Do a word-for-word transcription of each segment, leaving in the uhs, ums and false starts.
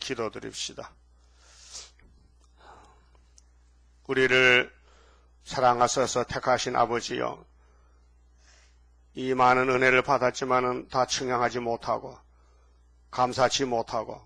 기도드립시다. 우리를 사랑하셔서 택하신 아버지여, 이 많은 은혜를 받았지만은 다 청량하지 못하고 감사치 못하고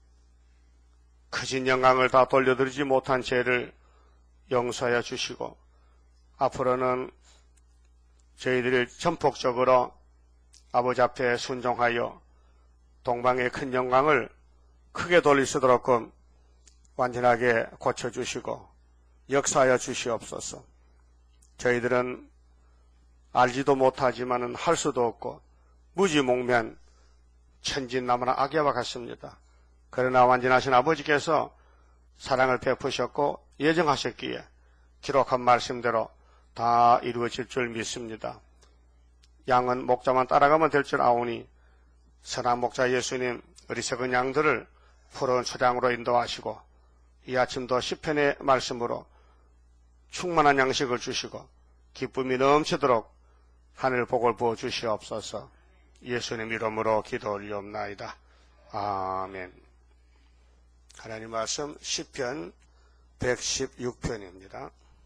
크신 영광을 다 돌려드리지 못한 죄를 용서하여 주시고, 앞으로는 저희들이 전폭적으로 아버지 앞에 순종하여 동방의 큰 영광을 크게 돌릴 수 있도록 완전하게 고쳐주시고 역사하여 주시옵소서. 저희들은 알지도 못하지만은 할 수도 없고 무지몽면 천진난만한 악야와 같습니다. 그러나 완전하신 아버지께서 사랑을 베푸셨고 예정하셨기에 기록한 말씀대로 다 이루어질 줄 믿습니다. 양은 목자만 따라가면 될 줄 아오니 선한 목자 예수님 어리석은 양들을 푸른 초장으로 인도하시고 이 아침도 시편의 말씀으로 충만한 양식을 주시고 기쁨이 넘치도록 하늘 복을 부어 주시옵소서. 예수님 이름으로 기도 올리옵나이다. 아멘. 하나님 말씀 시편 백십육 편입니다.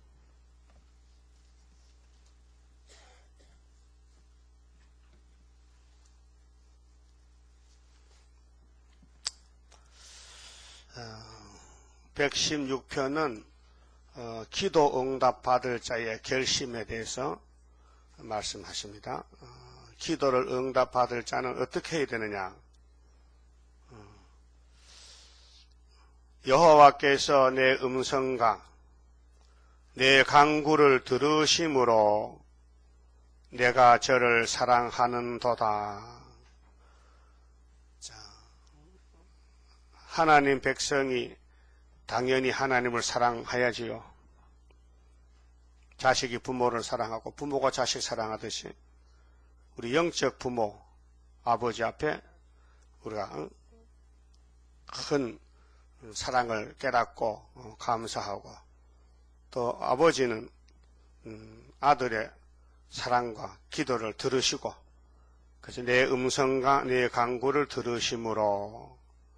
백십육 편은 어, 기도 응답 받을 자의 결심에 대해서 말씀하십니다. 어, 기도를 응답 받을 자는 어떻게 해야 되느냐? 어, 여호와께서 내 음성과 내 간구를 들으심으로 내가 저를 사랑하는도다. 자, 하나님 백성이 당연히 하나님을 사랑해야지요. 자식이 부모를 사랑하고 부모가 자식 사랑하듯이 우리 영적 부모, 아버지 앞에 우리가 큰 사랑을 깨닫고 감사하고, 또 아버지는 아들의 사랑과 기도를 들으시고, 그래서 내 음성과 내 간구를 들으심으로,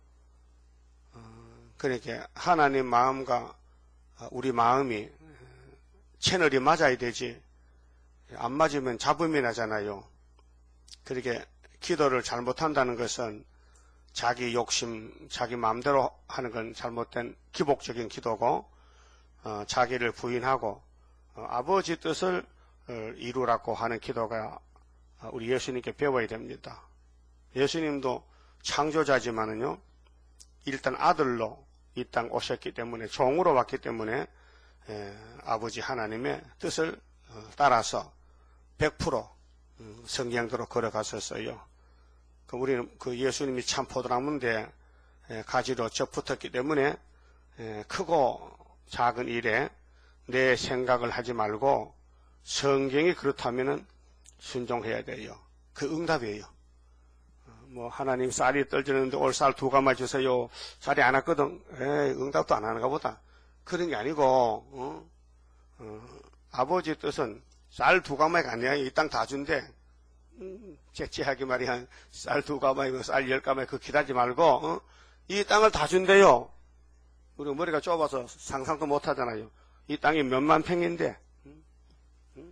그러니까 하나님 마음과 우리 마음이 채널이 맞아야 되지, 안 맞으면 잡음이 나잖아요. 그렇게 기도를 잘못한다는 것은 자기 욕심, 자기 마음대로 하는 건 잘못된 기복적인 기도고, 어, 자기를 부인하고 어, 아버지 뜻을 어, 이루라고 하는 기도가 우리 예수님께 배워야 됩니다. 예수님도 창조자지만은요, 일단 아들로 이 땅 오셨기 때문에, 종으로 왔기 때문에 에, 아버지 하나님의 뜻을 어, 따라서 백 퍼센트 음, 성경대로 걸어갔었어요. 그 우리는 그 예수님이 참 포도나무인데 에, 가지로 접붙었기 때문에 에, 크고 작은 일에 내 생각을 하지 말고 성경이 그렇다면은 순종해야 돼요. 그 응답이에요. 뭐 하나님 쌀이 떨어지는데 올 쌀 두 가마 주세요. 쌀이 안 왔거든. 에이, 응답도 안 하는가 보다. 그런 게 아니고 어? 어, 아버지 뜻은 쌀 두 가마가 아니야. 이 땅 다 준대. 음, 째째하게 말이야. 쌀 두 가마이고 쌀 열 가마이고 그 기다리지 말고 어? 이 땅을 다 준대요. 우리 머리가 좁아서 상상도 못 하잖아요. 이 땅이 몇만 평인데 음? 음?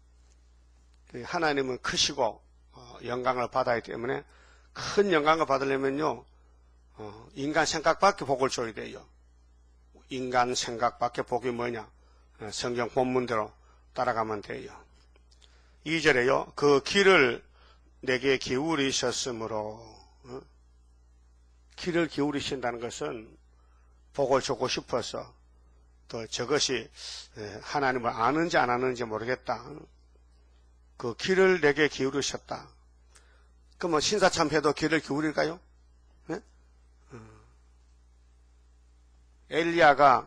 하나님은 크시고 어, 영광을 받아야 때문에, 큰 영광을 받으려면요, 어, 인간 생각밖에 복을 줘야 돼요. 인간 생각밖에 복이 뭐냐? 어, 성경 본문대로 따라가면 돼요. 이 절에요, 그 귀를 내게 기울이셨으므로, 어? 귀를 기울이신다는 것은 복을 주고 싶어서, 또 저것이 하나님을 아는지 안 아는지 모르겠다. 그 귀를 내게 기울이셨다. 그러면 신사참회도 귀를 기울일까요? 네? 엘리야가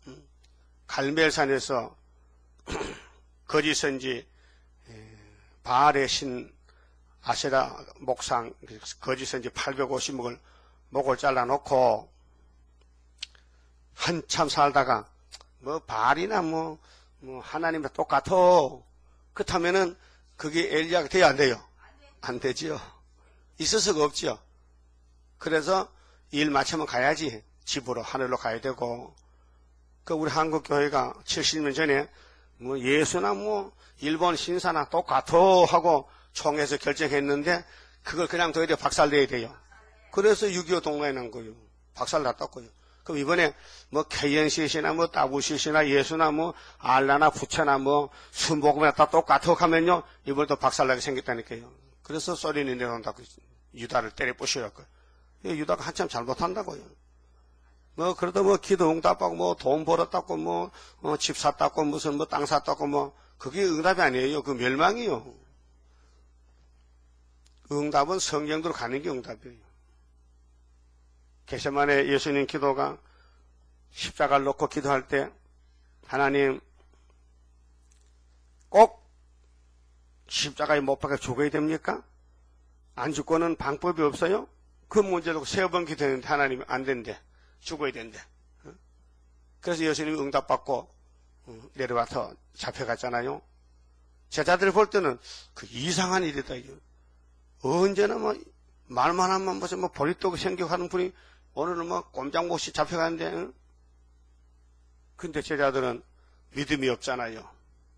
갈멜산에서 거짓 선지 바알의 신 아세라 목상 거짓 선지 팔백오십 목을 목을 잘라놓고 한참 살다가 뭐 바알이나 뭐, 뭐 하나님과 똑같아. 그렇다면은 그게 엘리야가 돼야 안 돼요? 안 되지요. 있을 수가 없지요. 그래서 일 마치면 가야지. 집으로, 하늘로 가야 되고. 그 우리 한국 교회가 칠십 년 전에 뭐 예수나 뭐 일본 신사나 똑같아 하고 총회에서 결정했는데 그걸 그냥 둬야 돼요. 박살내야 돼요. 그래서 육이오 동로에 난 거예요. 박살 났다고요. 그럼 이번에 뭐 케이엔씨씨나 뭐 다부씨씨나 예수나 뭐 알라나 부처나 뭐 순복음이나 다 똑같아 하면요. 이번에 또 박살나게 생겼다니까요. 그래서 소리는 내려온다고 유다를 때려 부시라고. 유다가 한참 잘못한다고요. 뭐 그러다 뭐 기도 응답하고 뭐 돈 벌었다고 뭐 집 샀다고 무슨 뭐 땅 샀다고 뭐 그게 응답이 아니에요. 그 멸망이요. 응답은 성경대로 가는 게 응답이에요. 겟세마네 예수님 기도가 십자가를 놓고 기도할 때 하나님 꼭 십자가에 못 박혀 죽어야 됩니까? 안 죽고는 방법이 없어요? 그 문제로 세 번 기도했는데 하나님이 안 된대. 죽어야 된대. 그래서 예수님이 응답받고 내려와서 잡혀갔잖아요. 제자들 볼 때는 그 이상한 일이다. 언제나 뭐 말만 하면 무슨 뭐 버리떡이 생겨가는 분이 오늘은 뭐 꼼짝없이 잡혀가는데, 응? 근데 제자들은 믿음이 없잖아요.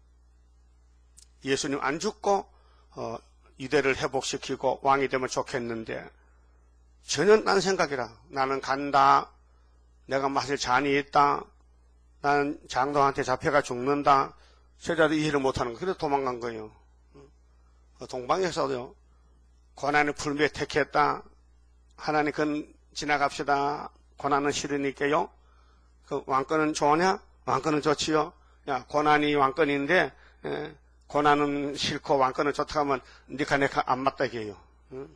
예수님 안 죽고 어, 이대를 회복시키고 왕이 되면 좋겠는데 전혀 딴 생각이라. 나는 간다. 내가 마실 잔이 있다. 나는 장동한테 잡혀가 죽는다. 제자들이 이해를 못하는 거예요. 그래서 도망간 거예요. 동방에서도요. 고난의 풀매 택했다. 하나님 그건 지나갑시다. 고난은 싫으니까요. 그 왕권은 좋으냐? 왕권은 좋지요. 야, 고난이 왕권인데 에, 고난은 싫고 왕권은 좋다 하면 니가 내가 안 맞다 이게요. 응?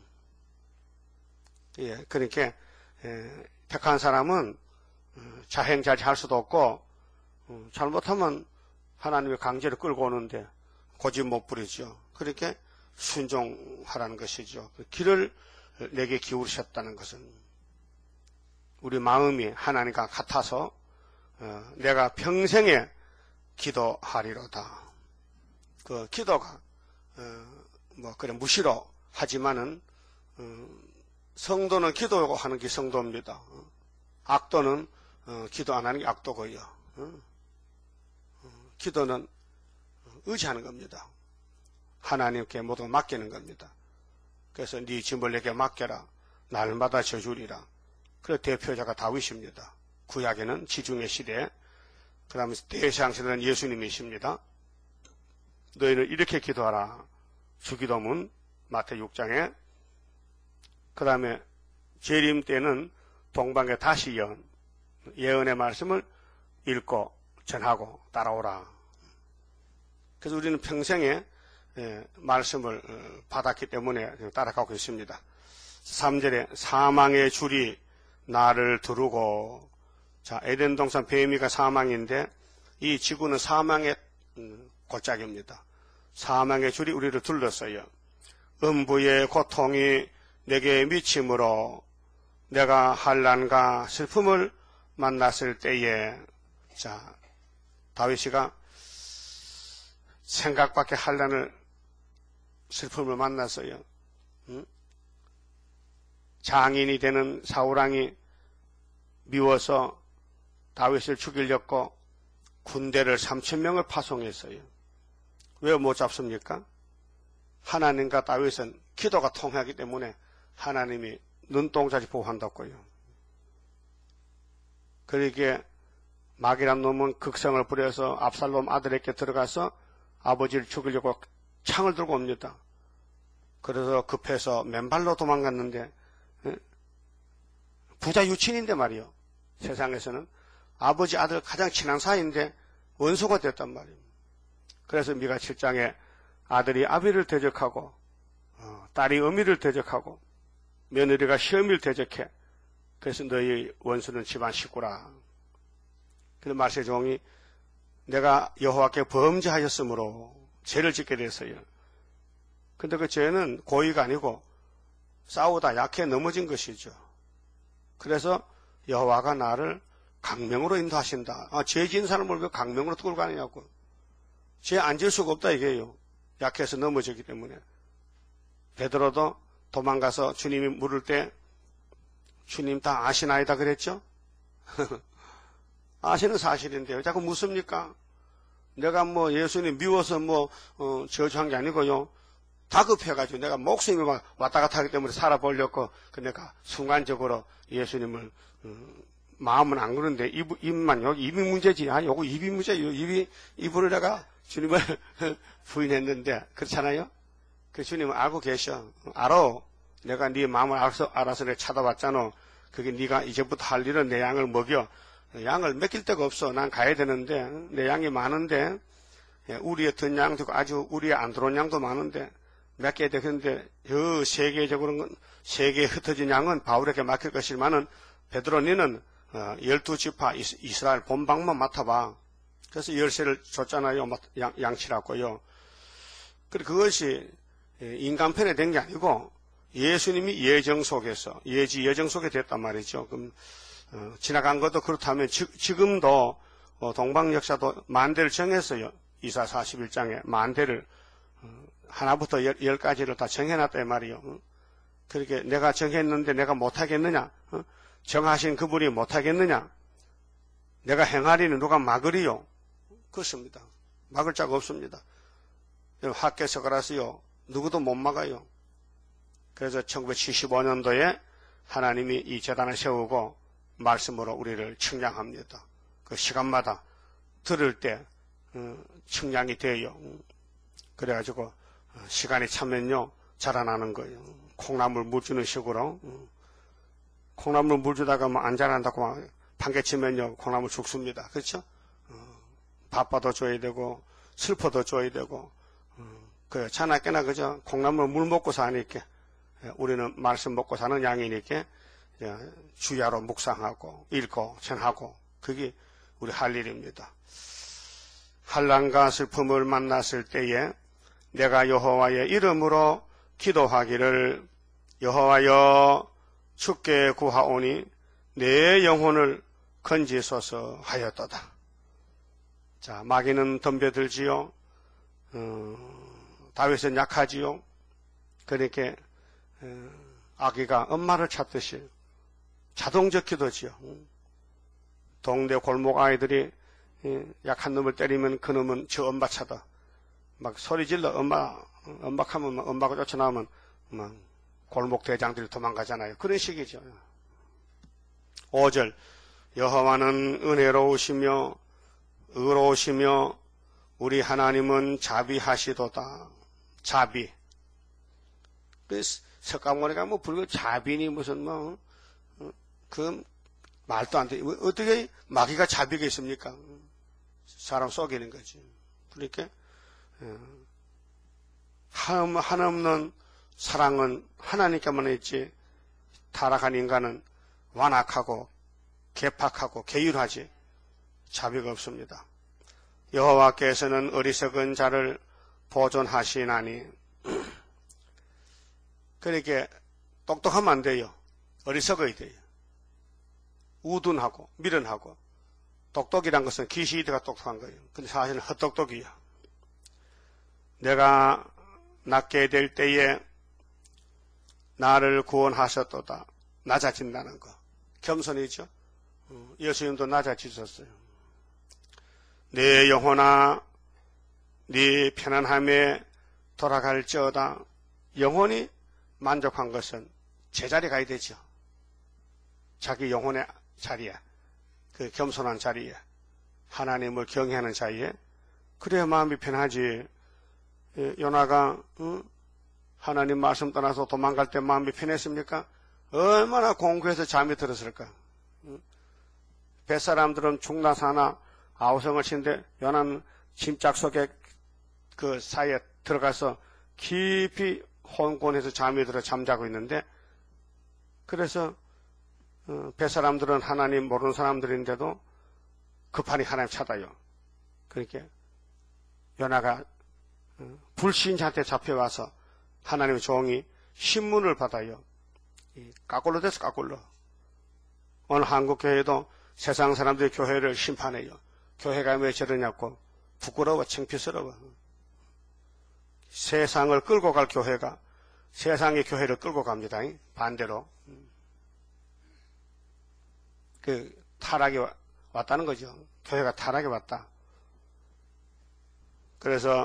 예, 그러니까 에, 택한 사람은 자행자지 할 수도 없고 어, 잘못하면 하나님의 강제로 끌고 오는데 고집 못 부리죠. 그렇게 순종하라는 것이죠. 그 길을 내게 기울이셨다는 것은 우리 마음이 하나님과 같아서 어, 내가 평생에 기도하리로다. 그 기도가 어, 뭐 그래 무시로 하지만은 어, 성도는 기도하고 하는 게 성도입니다. 어, 악도는 어, 기도 안 하는 게 악도고요. 어, 어, 기도는 의지하는 겁니다. 하나님께 모두 맡기는 겁니다. 그래서 네 짐을 내게 맡겨라. 날마다 져주리라. 그 대표자가 다윗입니다. 구약에는 지중해 시대, 그 다음에 대제사장시대는 예수님이십니다. 너희는 이렇게 기도하라. 주기도문 마태 육 장에, 그 다음에 재림 때는 동방에 다시 연 예언의 말씀을 읽고 전하고 따라오라. 그래서 우리는 평생에 말씀을 받았기 때문에 따라가고 있습니다. 삼 절에 사망의 줄이 나를 두르고, 자, 에덴 동산 뱀이가 사망인데 이 지구는 사망의 골짜기입니다. 사망의 줄이 우리를 둘렀어요. 음부의 고통이 내게 미침으로 내가 환난과 슬픔을 만났을 때에, 자, 다윗이가 생각밖에 환난을 슬픔을 만났어요. 응? 장인이 되는 사울왕이 미워서 다윗을 죽이려고 군대를 삼천 명을 파송했어요. 왜 못 잡습니까? 하나님과 다윗은 기도가 통하기 때문에 하나님이 눈동자지 보호한다고요. 그러기에 마귀란 놈은 극성을 부려서 압살롬 아들에게 들어가서 아버지를 죽이려고 창을 들고 옵니다. 그래서 급해서 맨발로 도망갔는데, 부자 유친인데 말이요. 세상에서는 아버지 아들 가장 친한 사이인데 원수가 됐단 말이에요. 그래서 미가 칠 장에 아들이 아비를 대적하고 어, 딸이 어미를 대적하고 며느리가 시어미를 대적해. 그래서 너희 원수는 집안 식구라. 그래서 말세 종이 내가 여호와께 범죄하였으므로 죄를 짓게 됐어요. 근데 그 죄는 고의가 아니고 싸우다 약해 넘어진 것이죠. 그래서 여호와가 나를 강명으로 인도하신다. 아, 죄 지은 사람을 왜 강명으로 끌고 가느냐고. 죄 안 지을 수가 없다 이게요. 약해서 넘어졌기 때문에. 베드로도 도망가서 주님이 물을 때 주님 다 아시나이다 그랬죠? 아시는 사실인데 왜 자꾸 묻습니까? 내가 뭐 예수님 미워서 뭐 어, 저주한 게 아니고요. 다급해가지고 내가 목숨이 막 왔다 갔다 하기 때문에 살아보려고 그 내가 순간적으로 예수님을 음, 마음은 안 그런데 입, 입만 여기 입이 문제지. 아 요거 입이 문제예요. 입이 입으로 내가 주님을 부인했는데 그렇잖아요. 그 주님은 알고 계셔. 알아. 내가 네 마음을 알아서 알아서 내가 찾아왔잖아. 그게 네가 이제부터 할 일은 내 양을 먹여. 양을 맡길 데가 없어. 난 가야 되는데 내 양이 많은데 우리의 든 양도 아주 우리의 안 들어온 양도 많은데 맡겨야 되는데 저 세계적으로 세계에 흩어진 양은 바울에게 맡길 것이지만은 베드로 니는 어, 열두 지파 이스라엘 본방만 맡아봐. 그래서 열쇠를 줬잖아요. 양, 양치라고요. 그리고 그것이 인간편에 된 게 아니고 예수님이 예정 속에서 예지 예정 속에 됐단 말이죠. 그럼 어, 지나간 것도 그렇다면 지, 지금도 어, 동방 역사도 만대를 정했어요. 이사 사십일 장에 만대를 어, 하나부터 열, 열까지를 다 정해놨단 말이요. 어? 그렇게 내가 정했는데 내가 못하겠느냐? 어? 정하신 그분이 못하겠느냐? 내가 행하리는 누가 막으리요? 그렇습니다. 막을 자가 없습니다. 학계서 그라서요. 누구도 못 막아요. 그래서 천구백칠십오 년도에 하나님이 이 제단을 세우고 말씀으로 우리를 측량합니다. 그 시간마다 들을 때 측량이 돼요. 그래가지고 시간이 차면요 자라나는 거예요. 콩나물 물 주는 식으로. 콩나물 물 주다가 뭐 안 자란다고 막 판개치면요 콩나물 죽습니다. 그렇죠? 바빠도 줘야 되고 슬퍼도 줘야 되고 그 자나깨나 그죠? 콩나물 물 먹고 사니까 우리는 말씀 먹고 사는 양이니까 주야로 묵상하고 읽고 전하고 그게 우리 할 일입니다. 환난과 슬픔을 만났을 때에 내가 여호와의 이름으로 기도하기를 여호와여 주께 구하오니 내 영혼을 건지소서 하였도다. 자, 마귀는 덤벼들지요. 어, 다윗은 약하지요. 그러니까 어, 아기가 엄마를 찾듯이 자동적 기도지요. 동네 골목 아이들이 약한 놈을 때리면 그 놈은 저 엄마 찾아. 막 소리 질러 엄마, 엄박하면 엄마가 쫓아나오면 막 골목 대장들이 도망가잖아요. 그런 식이죠. 오 절 여호와는 은혜로우시며 의로우시며 우리 하나님은 자비하시도다. 자비. 그래서 석가모니가 뭐 불교 자비니 무슨 뭐 그 말도 안 돼. 어떻게 마귀가 자비가 있습니까? 사람 속이는 거지. 그러니까 한, 한없는 사랑은 하나님께만 있지 타락한 인간은 완악하고 개팍하고 계율하지 자비가 없습니다. 여호와께서는 어리석은 자를 보존하시나니 그러니까 똑똑하면 안 돼요. 어리석어야 돼요. 우둔하고 미련하고 똑똑이란 것은 기시이드가 똑똑한 거예요. 근데 사실은 헛똑똑이야. 내가 낮게 될 때에 나를 구원하셨도다. 낮아진다는 거. 겸손이죠. 예수님도 낮아지셨어요. 내 영혼아 네 편안함에 돌아갈지어다. 영혼이 만족한 것은 제자리 가야 되죠. 자기 영혼의 자리에, 그 겸손한 자리에, 하나님을 경외하는 자리에, 그래야 마음이 편하지. 요나가 응? 하나님 말씀 떠나서 도망갈 때 마음이 편했습니까? 얼마나 공고해서 잠이 들었을까? 응? 뱃사람들은 중나사나 아우성을 치는데 요나는 짐짝 속에 그 사이에 들어가서 깊이 혼곤해서 잠이 들어 잠자고 있는데 그래서 어, 뱃사람들은 하나님 모르는 사람들인데도 급하니 하나님 찾아요. 그러니까 요나가 어, 불신자한테 잡혀와서 하나님의 종이 신문을 받아요. 까꼴로 돼서 까꼴로. 오늘 한국교회도 세상 사람들이 교회를 심판해요. 교회가 왜 저러냐고 부끄러워 창피스러워. 세상을 끌고 갈 교회가 세상의 교회를 끌고 갑니다. 반대로. 그 타락이 왔다는 거죠. 교회가 타락이 왔다. 그래서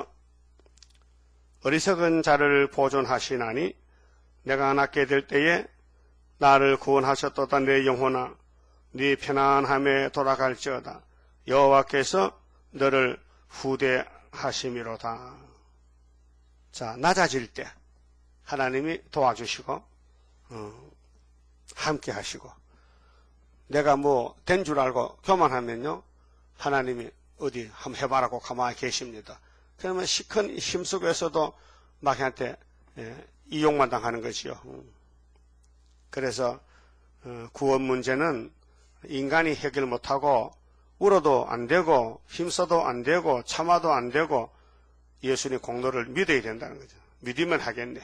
어리석은 자를 보존하시나니 내가 낫게 될 때에 나를 구원하셨도다. 내 영혼아 네 편안함에 돌아갈지어다. 여호와께서 너를 후대하심이로다. 자, 낮아질 때 하나님이 도와주시고 어, 함께 하시고, 내가 뭐 된 줄 알고 교만하면요 하나님이 어디 한번 해봐라고 가만히 계십니다. 그러면 시큰 힘 속에서도 마귀한테 예, 이용만 당하는 거지요. 그래서 어, 구원 문제는 인간이 해결 못하고 울어도 안 되고 힘써도 안 되고 참아도 안 되고 예수님 공로를 믿어야 된다는 거죠. 믿으면 하겠네.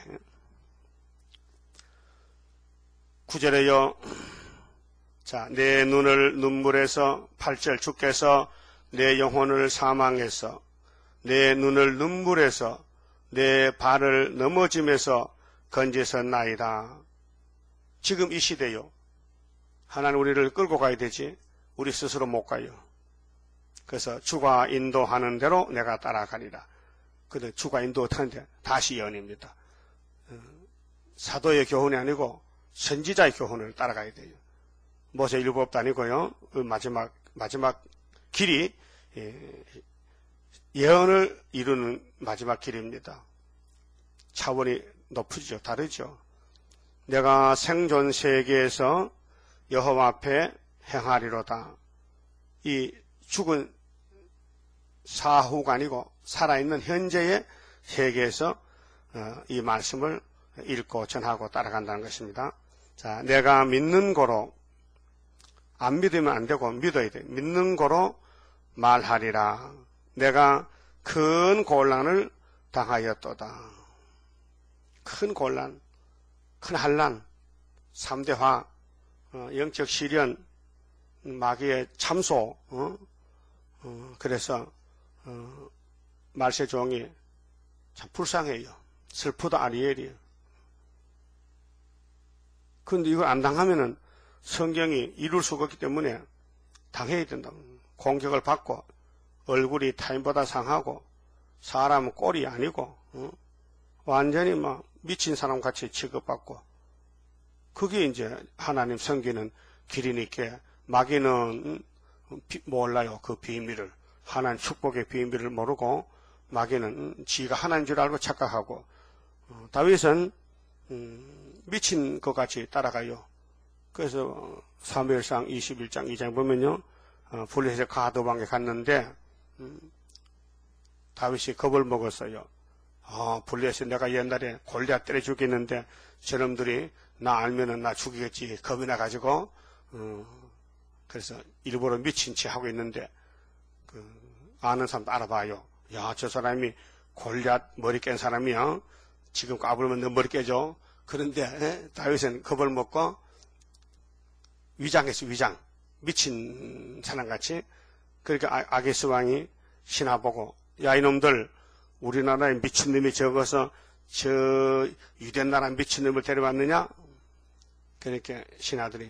구 절에요. 자, 내 눈을 눈물에서, 팔 절 주께서 내 영혼을 사망해서 내 눈을 눈물에서 내 발을 넘어짐에서 건지셨나이다. 지금 이 시대요. 하나님 우리를 끌고 가야 되지 우리 스스로 못 가요. 그래서 주가 인도하는 대로 내가 따라가리라. 근데 주가 인도하는데 다시 예언입니다. 사도의 교훈이 아니고 선지자의 교훈을 따라가야 돼요. 모세 율법도 아니고요. 마지막 마지막 길이 예언을 이루는 마지막 길입니다. 차원이 높으죠. 다르죠. 내가 생존 세계에서 여호와 앞에 행하리로다. 이 죽은 사후가 아니고 살아있는 현재의 세계에서 이 말씀을 읽고 전하고 따라간다는 것입니다. 자, 내가 믿는 거로, 안 믿으면 안 되고 믿어야 돼. 믿는 거로 말하리라. 내가 큰 곤란을 당하였도다. 큰 곤란, 큰 환난, 삼대화, 어, 영적 시련, 마귀의 참소, 어? 어, 그래서 어, 말세 종이 참 불쌍해요. 슬프다 아리엘이에요. 그런데 이걸 안 당하면은 성경이 이룰 수가 없기 때문에 당해야 된다. 공격을 받고 얼굴이 타인보다 상하고 사람은 꼴이 아니고 어? 완전히 막 미친 사람 같이 취급받고, 그게 이제 하나님 섬기는 길이니까 마귀는 몰라요. 그 비밀을, 하나님 축복의 비밀을 모르고 마귀는 지가 하나님 줄 알고 착각하고, 어, 다윗은 음, 미친 것 같이 따라가요. 그래서 사무엘상 이십일 장 이 장 보면요, 어, 블레셋 가드왕에 갔는데 음, 다윗이 겁을 먹었어요. 아, 블레셋 내가 옛날에 골리앗 때려 죽였는데 저놈들이 나 알면은 나 죽이겠지 겁이 나가지고 어, 그래서 일부러 미친 체 하고 있는데 그 아는 사람도 알아봐요. 야, 저 사람이 골리앗 머리 깬 사람이야. 지금 까불면 너 머리 깨져. 그런데 에? 다윗은 겁을 먹고 위장했어. 위장. 미친 사람같이. 그러니까 아게스 왕이 신하 보고, 야, 이놈들 우리나라에 미친놈이 적어서 저 유대 나라 미친놈을 데려왔느냐? 그러니까 신하들이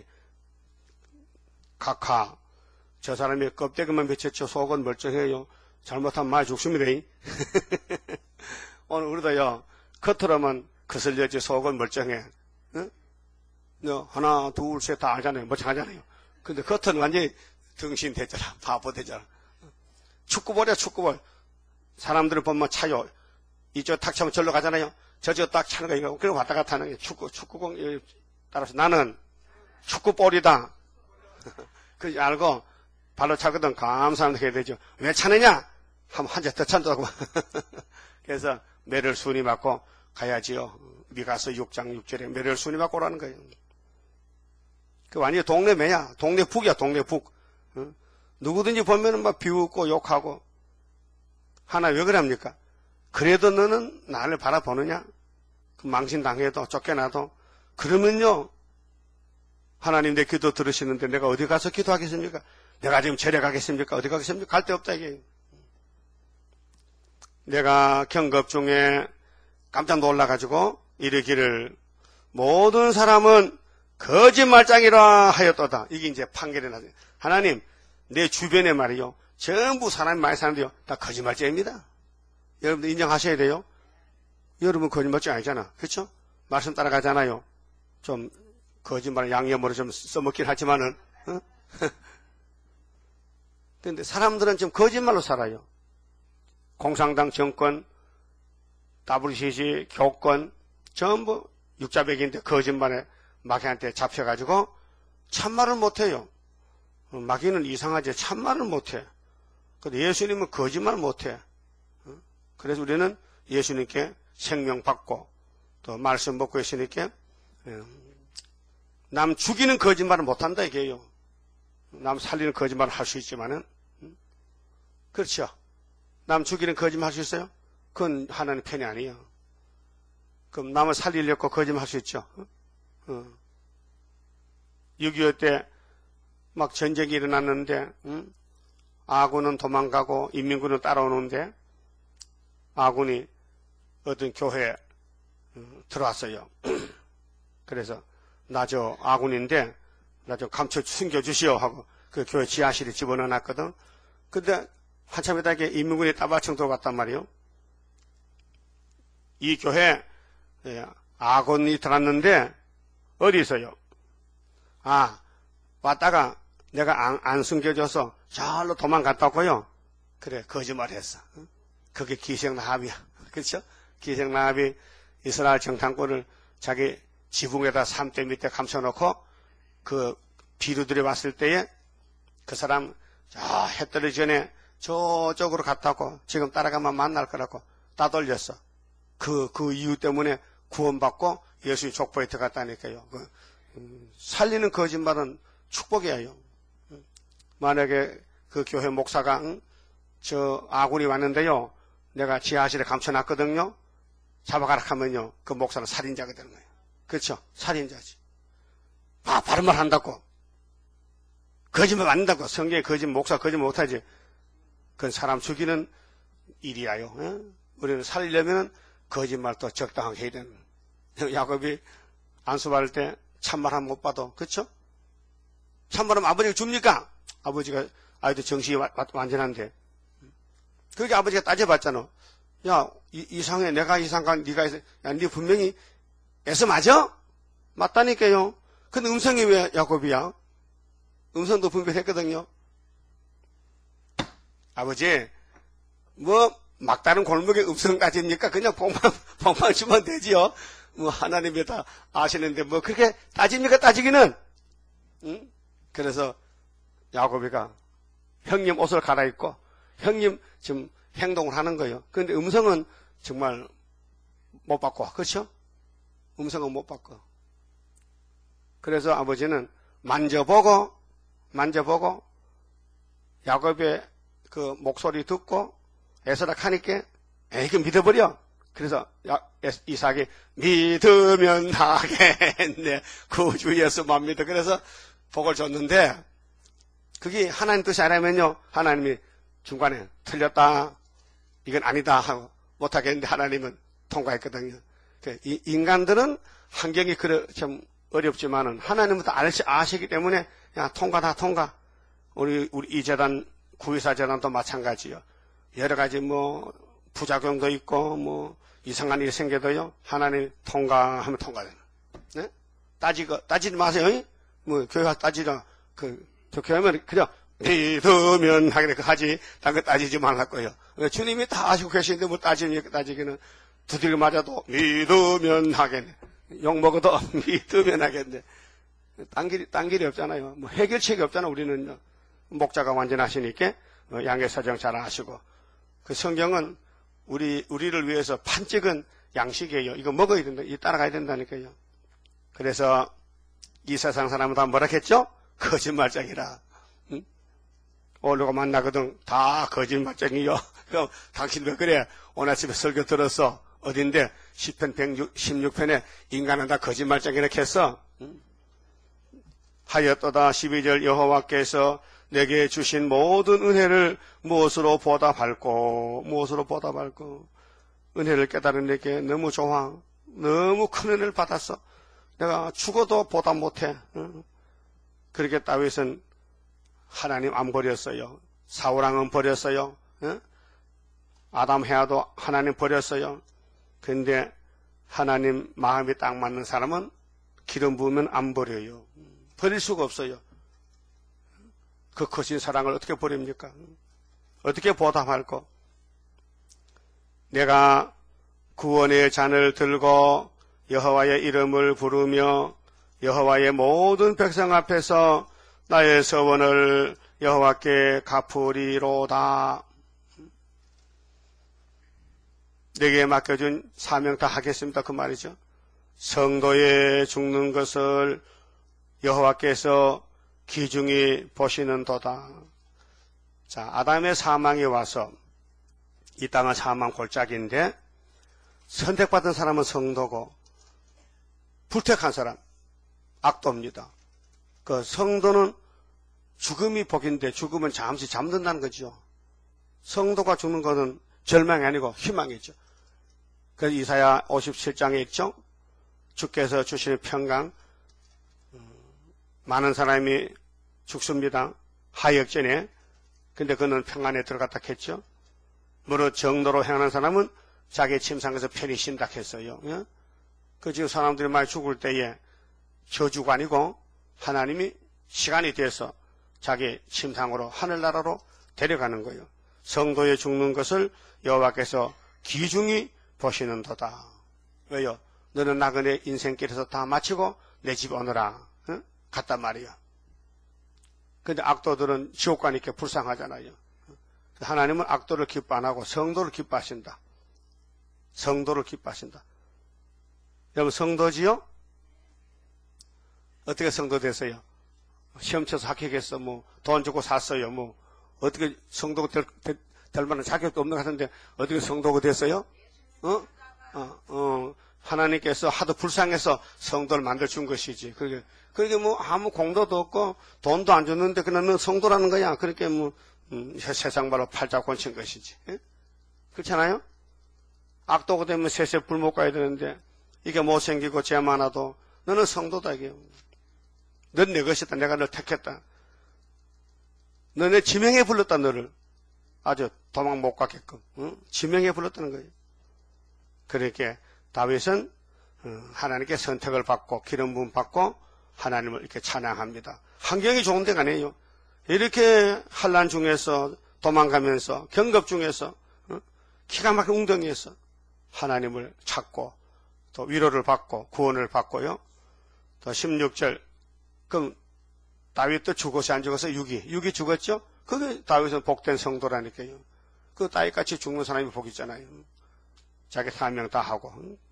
각하, 저 사람이 껍데기만 비쳤죠. 속은 멀쩡해요. 잘못하면 많이 죽습니다. 오늘 우리도요, 겉으로만 거슬려지 속은 멀쩡해. 응? 너 하나, 둘, 셋 다 알잖아요. 멀쩡하잖아요. 근데 겉은 완전히 등신 됐잖아. 바보 됐잖아. 축구볼이야, 축구볼. 사람들을 보면 차요. 이쪽 탁 차면 절로 가잖아요. 저쪽 딱 차는 거 이거. 그리고 왔다 갔다 하는 게 축구, 축구공, 따라서 나는 축구볼이다. 그 알고 발로 차거든. 감사합니다 해야 되죠. 왜 차느냐? 한번 한 대 더 찬다고. 그래서 매를 순위 맞고 가야지요. 미가서 육 장 육 절에 매를 순위 맞고 오라는 거예요. 그 완전히 동네 매야. 동네 북이야, 동네 북. 어? 누구든지 보면은 막 비웃고 욕하고. 하나 왜 그럽니까? 그래도 너는 나를 바라보느냐? 그 망신당해도 쫓겨나도. 그러면요, 하나님 내 기도 들으시는데 내가 어디 가서 기도하겠습니까? 내가 지금 절에 가겠습니까? 어디 가겠습니까? 갈 데 없다 이게. 내가 경급 중에 깜짝 놀라가지고 이르기를, 모든 사람은 거짓말장이라 하였도다. 이게 이제 판결이 나죠. 하나님, 내 주변에 말이요. 전부 사람이 많이 사는데요. 다 거짓말쟁입니다. 여러분들 인정하셔야 돼요. 여러분 거짓말쟁이 아니잖아. 그렇죠? 말씀 따라가잖아요. 좀 거짓말 양념으로 좀 써먹긴 하지만은 어? 근데 사람들은 지금 거짓말로 살아요. 공산당 정권, 더블유씨씨, 교권 전부 육자백인데 거짓말에 마귀한테 잡혀가지고 참말을 못해요. 마귀는 이상하지 참말을 못해. 근데 예수님은 거짓말 못해. 그래서 우리는 예수님께 생명 받고 또 말씀 먹고 있으니까 남 죽이는 거짓말을 못한다 이게요. 남 살리는 거짓말을 할 수 있지만은 그렇죠. 남 죽이는 거짓말 할 수 있어요? 그건 하나님 편이 아니에요. 그럼 남을 살리려고 거짓말 할 수 있죠. 어. 육이오 때 막 전쟁이 일어났는데 응? 아군은 도망가고 인민군은 따라오는데 아군이 어떤 교회에 들어왔어요. 그래서 나 저 아군인데 나 좀 감춰 숨겨주시오 하고 그 교회 지하실에 집어넣어놨거든. 근데 한참 있다가 인민군이 따발총 들어갔단 말이에요. 이 교회 아군이 들어왔는데 어디 있어요? 아 왔다가 내가 안, 안 숨겨줘서 절로 도망갔다고요. 그래 거짓말했어. 그게 기생나합이야. 그렇죠? 기생나합이 이스라엘 정탐꾼을 자기 지붕에다 삼대 밑에 감춰놓고 그 비루들이 왔을 때에 그 사람 저 해 뜨기 전에 저쪽으로 갔다고 지금 따라가면 만날 거라고 따돌렸어. 그, 그 이유 때문에 구원받고 예수의 족보에 들어갔다니까요. 그, 음, 살리는 거짓말은 축복이에요. 만약에 그 교회 목사가 응? 저 아군이 왔는데요. 내가 지하실에 감춰놨거든요. 잡아가라 하면요. 그 목사는 살인자가 되는 거예요. 그렇죠? 살인자지. 아, 바른 말 한다고. 거짓말 안 한다고. 성경에 거짓말, 목사 거짓말 못하지. 그건 사람 죽이는 일이야요. 에? 우리는 살리려면 거짓말도 적당하게 해야 되는. 야곱이 안수받을 때 참말하면 못 받아. 그렇죠? 참말하면 아버지가 줍니까? 아버지가 아이도 정신이 와, 와, 완전한데. 그렇게 아버지가 따져봤잖아. 야, 이, 이상해. 내가 이상가, 네가 이상. 야, 네 분명히 에서 맞아? 맞다니까요. 근데 음성이 왜 야곱이야? 음성도 분별했거든요. 아버지, 뭐 막다른 골목에 음성 따집니까? 그냥 복만 복만 주면 되지요. 뭐 하나님이 다 아시는데 뭐 그렇게 따집니까? 따지기는. 응? 그래서 야곱이가 형님 옷을 갈아입고 형님 지금 행동을 하는 거예요. 그런데 음성은 정말 못 바꿔. 그렇죠? 음성은 못 바꿔. 그래서 아버지는 만져보고 만져보고 야곱의 그 목소리 듣고 에서락 하니까 에이 믿어버려. 그래서 야, 이삭이 믿으면 하겠네. 구주 예수만 믿어. 그래서 복을 줬는데 그게 하나님 뜻이 아니라면요. 하나님이 중간에 틀렸다. 이건 아니다 하고 못하겠는데 하나님은 통과했거든요. 이 인간들은 환경이 그래 좀 어렵지만은 하나님은 다 아시기 때문에 야 통과다 통과. 우리 우리 이 재단 구이사 재단도 마찬가지요. 여러 가지 뭐 부작용도 있고 뭐 이상한 일이 생겨도요. 하나님 통과하면 통과되는. 네? 따지고 따지지 마세요. 뭐 교회가 따지라 그 교회면 그냥 믿으면 하긴 하지. 딴 거 따지지 말라고요. 주님이 다 아시고 계시는데 뭐 따지면 따지기는 두들겨 맞아도 믿으면 하겠네. 욕 먹어도 믿으면 하겠네. 딴 길이, 딴 길이 없잖아요. 뭐 해결책이 없잖아, 우리는요. 목자가 완전하시니까 양의 사정 잘 아시고. 그 성경은 우리, 우리를 위해서 판 찍은 양식이에요. 이거 먹어야 된다. 이 따라가야 된다니까요. 그래서 이 세상 사람은 다 뭐라 했죠? 거짓말쟁이라. 응? 오늘가 만나거든. 다 거짓말쟁이요. 그럼 당신 왜 그래? 오늘 아침에 설교 들었어. 어딘데? 시편 백십육 편에 인간은 다 거짓말쟁이라 했어. 응? 하였도다 십이 절 여호와께서 내게 주신 모든 은혜를 무엇으로 보답할꼬 무엇으로 보답할꼬 은혜를 깨달은 내게 너무 좋아. 너무 큰 은혜를 받았어. 내가 죽어도 보답 못해. 어? 그렇게 다윗은 하나님 안 버렸어요. 사울왕은 버렸어요. 어? 아담 헤아도 하나님 버렸어요. 그런데 하나님 마음이 딱 맞는 사람은 기름 부으면 안 버려요. 버릴 수가 없어요. 그 거친 사랑을 어떻게 버립니까? 어떻게 보답할까? 내가 구원의 잔을 들고 여호와의 이름을 부르며 여호와의 모든 백성 앞에서 나의 서원을 여호와께 갚으리로다. 내게 맡겨준 사명 다 하겠습니다. 그 말이죠. 성도의 죽는 것을 여호와께서 기중히 보시는도다. 자, 아담의 사망이 와서 이 땅은 사망 골짜기인데 선택받은 사람은 성도고 불택한 사람 악도입니다. 그 성도는 죽음이 복인데 죽음은 잠시 잠든다는 거죠. 성도가 죽는 것은 절망이 아니고 희망이죠. 그래서 이사야 오십칠 장에 있죠. 주께서 주시는 평강, 많은 사람이 죽습니다. 하역전에. 근데 그는 평안에 들어갔다 했죠. 무릇 정도로 행하는 사람은 자기 침상에서 편히 쉰다 했어요. 예? 그 지금 사람들이 많이 죽을 때에 저주가 아니고 하나님이 시간이 돼서 자기 침상으로 하늘나라로 데려가는 거예요. 성도의 죽는 것을 여호와께서 귀중히 보시는도다. 왜요? 너는 나그네 인생길에서 다 마치고 내 집 오너라. 응? 갔단 말이야. 근데 악도들은 지옥 가니까 불쌍하잖아요. 하나님은 악도를 기뻐 안 하고 성도를 기뻐하신다. 성도를 기뻐하신다. 여러분 성도지요? 어떻게 성도 됐어요? 시험 쳐서 합격했어. 뭐 돈 주고 샀어요. 뭐 어떻게 성도가 될, 될, 될 만한 자격도 없는 것 같은데 어떻게 성도가 됐어요? 어? 어, 어. 하나님께서 하도 불쌍해서 성도를 만들어 준 것이지. 그게, 그게 뭐 아무 공도도 없고 돈도 안 줬는데 그냥 너 성도라는 거야. 그렇게 뭐, 음, 세상 말로 팔자 권친 것이지. 예? 그렇잖아요? 악도가 되면 세세 불못 가야 되는데 이게 못생기고 죄 많아도 너는 성도다 이게. 넌 내 것이다. 내가 널 택했다. 너네 지명에 불렀다 너를. 아주 도망 못 가게끔. 응? 지명에 불렀다는 거예요. 그렇게 다윗은 하나님께 선택을 받고 기름 부음 받고 하나님을 이렇게 찬양합니다. 환경이 좋은 데가 아니에요. 이렇게 환난 중에서 도망가면서 경급 중에서 기가 막힌 웅덩이에서 하나님을 찾고 또 위로를 받고 구원을 받고요. 또 십육 절 그럼 다윗도 죽어서 안 죽어서 육이 육이 죽었죠? 그게 다윗은 복된 성도라니까요. 그 다윗같이 죽는 사람이 복 있잖아요. 자기 사명 다 하고.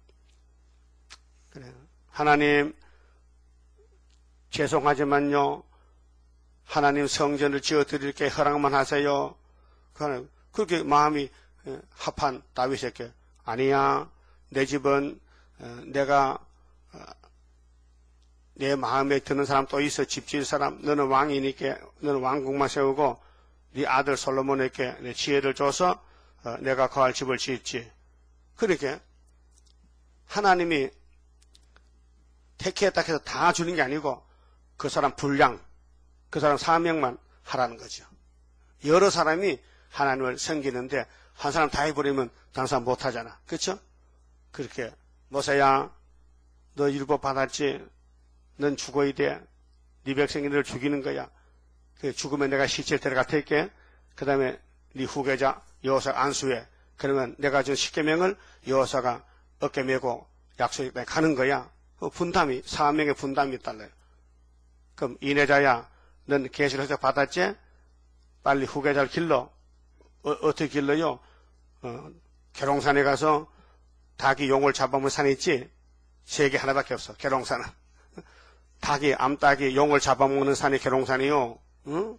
그래요. 하나님 죄송하지만요. 하나님 성전을 지어드릴게 허락만 하세요. 그렇게 마음이 합한 다윗에게 아니야. 내 집은 내가 내 마음에 드는 사람 또 있어. 집 지을 사람. 너는 왕이니까 너는 왕국만 세우고 네 아들 솔로몬에게 내 지혜를 줘서 내가 거할 집을 짓지. 그렇게 하나님이 택했다 해서 다 주는 게 아니고 그 사람 분량, 그 사람 사명만 하라는 거죠. 여러 사람이 하나님을 섬기는데 한 사람 다 해버리면 다른 사람 못하잖아. 그렇죠? 그렇게 모세야 너 율법 받았지? 넌 죽어야 돼. 네 백성이를 죽이는 거야. 죽으면 내가 시체를 데려가 탈게. 그 다음에 네 후계자 여호사 안수해. 그러면 내가 준 십계명을 여호사가 어깨 메고 약속에 가는 거야. 그 분담이 사명의 분담이 달라요. 그럼 이내자야, 넌 계시를 받았지? 빨리 후계자를 길러. 어, 어떻게 길러요? 어, 계룡산에 가서 닭이 용을 잡아먹는 산이 있지? 세계 하나밖에 없어. 계룡산은. 닭이 암탉이 용을 잡아먹는 산이 계룡산이요. 응?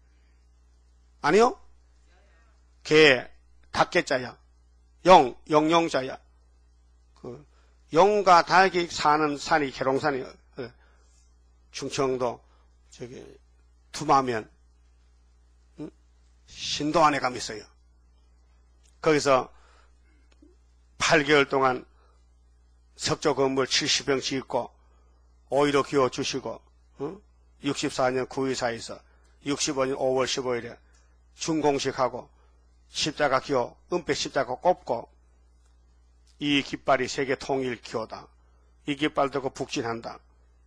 아니요? 개 닭개자야. 용, 용용자야. 그 용과 닭이 사는 산이 계룡산이에요. 충청도 저기 두마면 응? 신도 안에 가면 있어요. 거기서 팔 개월 동안 석조 건물 칠십 평 짓고 오일로 기워주시고 어? 육십사 년 구 일 사이에서 육십오 년 오월 십오일에 준공식하고 십자가 기어 은폐 십자가 꼽고 이 깃발이 세계 통일 기호다. 이 깃발 들고 북진한다.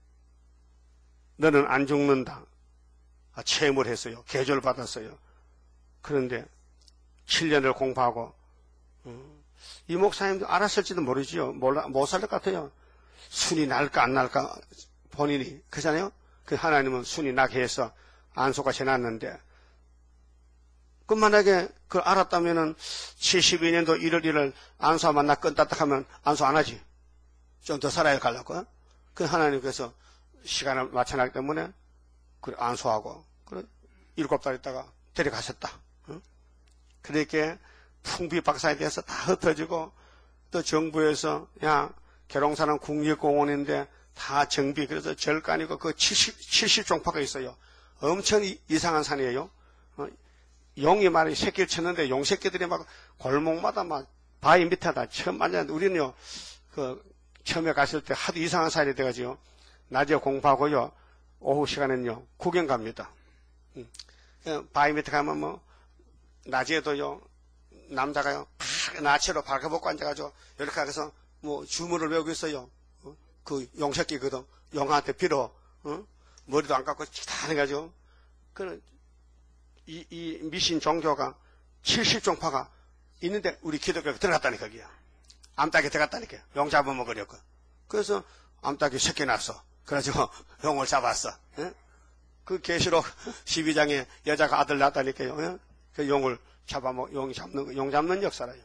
너는 안 죽는다. 아, 체험을 했어요. 계조를 받았어요. 그런데 칠 년을 공부하고 음, 이 목사님도 알았을지도 모르지요. 몰라, 못 살 것 같아요. 순이 날까 안 날까 본인이 그잖아요. 그 하나님은 순이 나게 해서 안소가 지났는데 그 만약에 그걸 알았다면은 칠십이 년도 일월 일일 안소와 만나 끝났다 하면 안소 안 하지. 좀 더 살아야 가려고. 그 하나님께서 시간을 맞춰놨기 때문에 그 안소하고 그래 일곱 달 있다가 데려가셨다. 응? 그렇게 풍비박산에 대해서 다 흩어지고 또 정부에서 야 계룡산은 국립공원인데 다 정비 그래서 절간이고 그 칠십, 칠십 종파가 있어요. 엄청 이, 이상한 산이에요. 어, 용이 말이 새끼를 쳤는데 용 새끼들이 막 골목마다 막 바위 밑에다 처음 만났는데 우리는요 그 처음에 갔을 때 하도 이상한 산이 돼가지고 낮에 공부하고요 오후 시간에는요 구경 갑니다. 음. 바위 밑에 가면 뭐 낮에도요 남자가요 팍 나체로 발가벗고 앉아가지고 이렇게 해서 뭐 주문을 외우고 있어요. 어? 그 용새끼거든. 용한테 빌어. 어? 머리도 안 깎고 다 해가지고 그런 이, 이 미신 종교가 칠십 종파가 있는데 우리 기독교가 들어갔다니까 거기야. 암탉이 들어갔다니까. 용 잡아먹으려고. 그래서 암탉이 새끼 났어. 그래가지고 용을 잡았어. 예? 그 계시록 십이 장에 여자가 아들 낳았다니까요. 예? 그 용을 잡아먹, 용 잡는, 용 잡는 역사라요.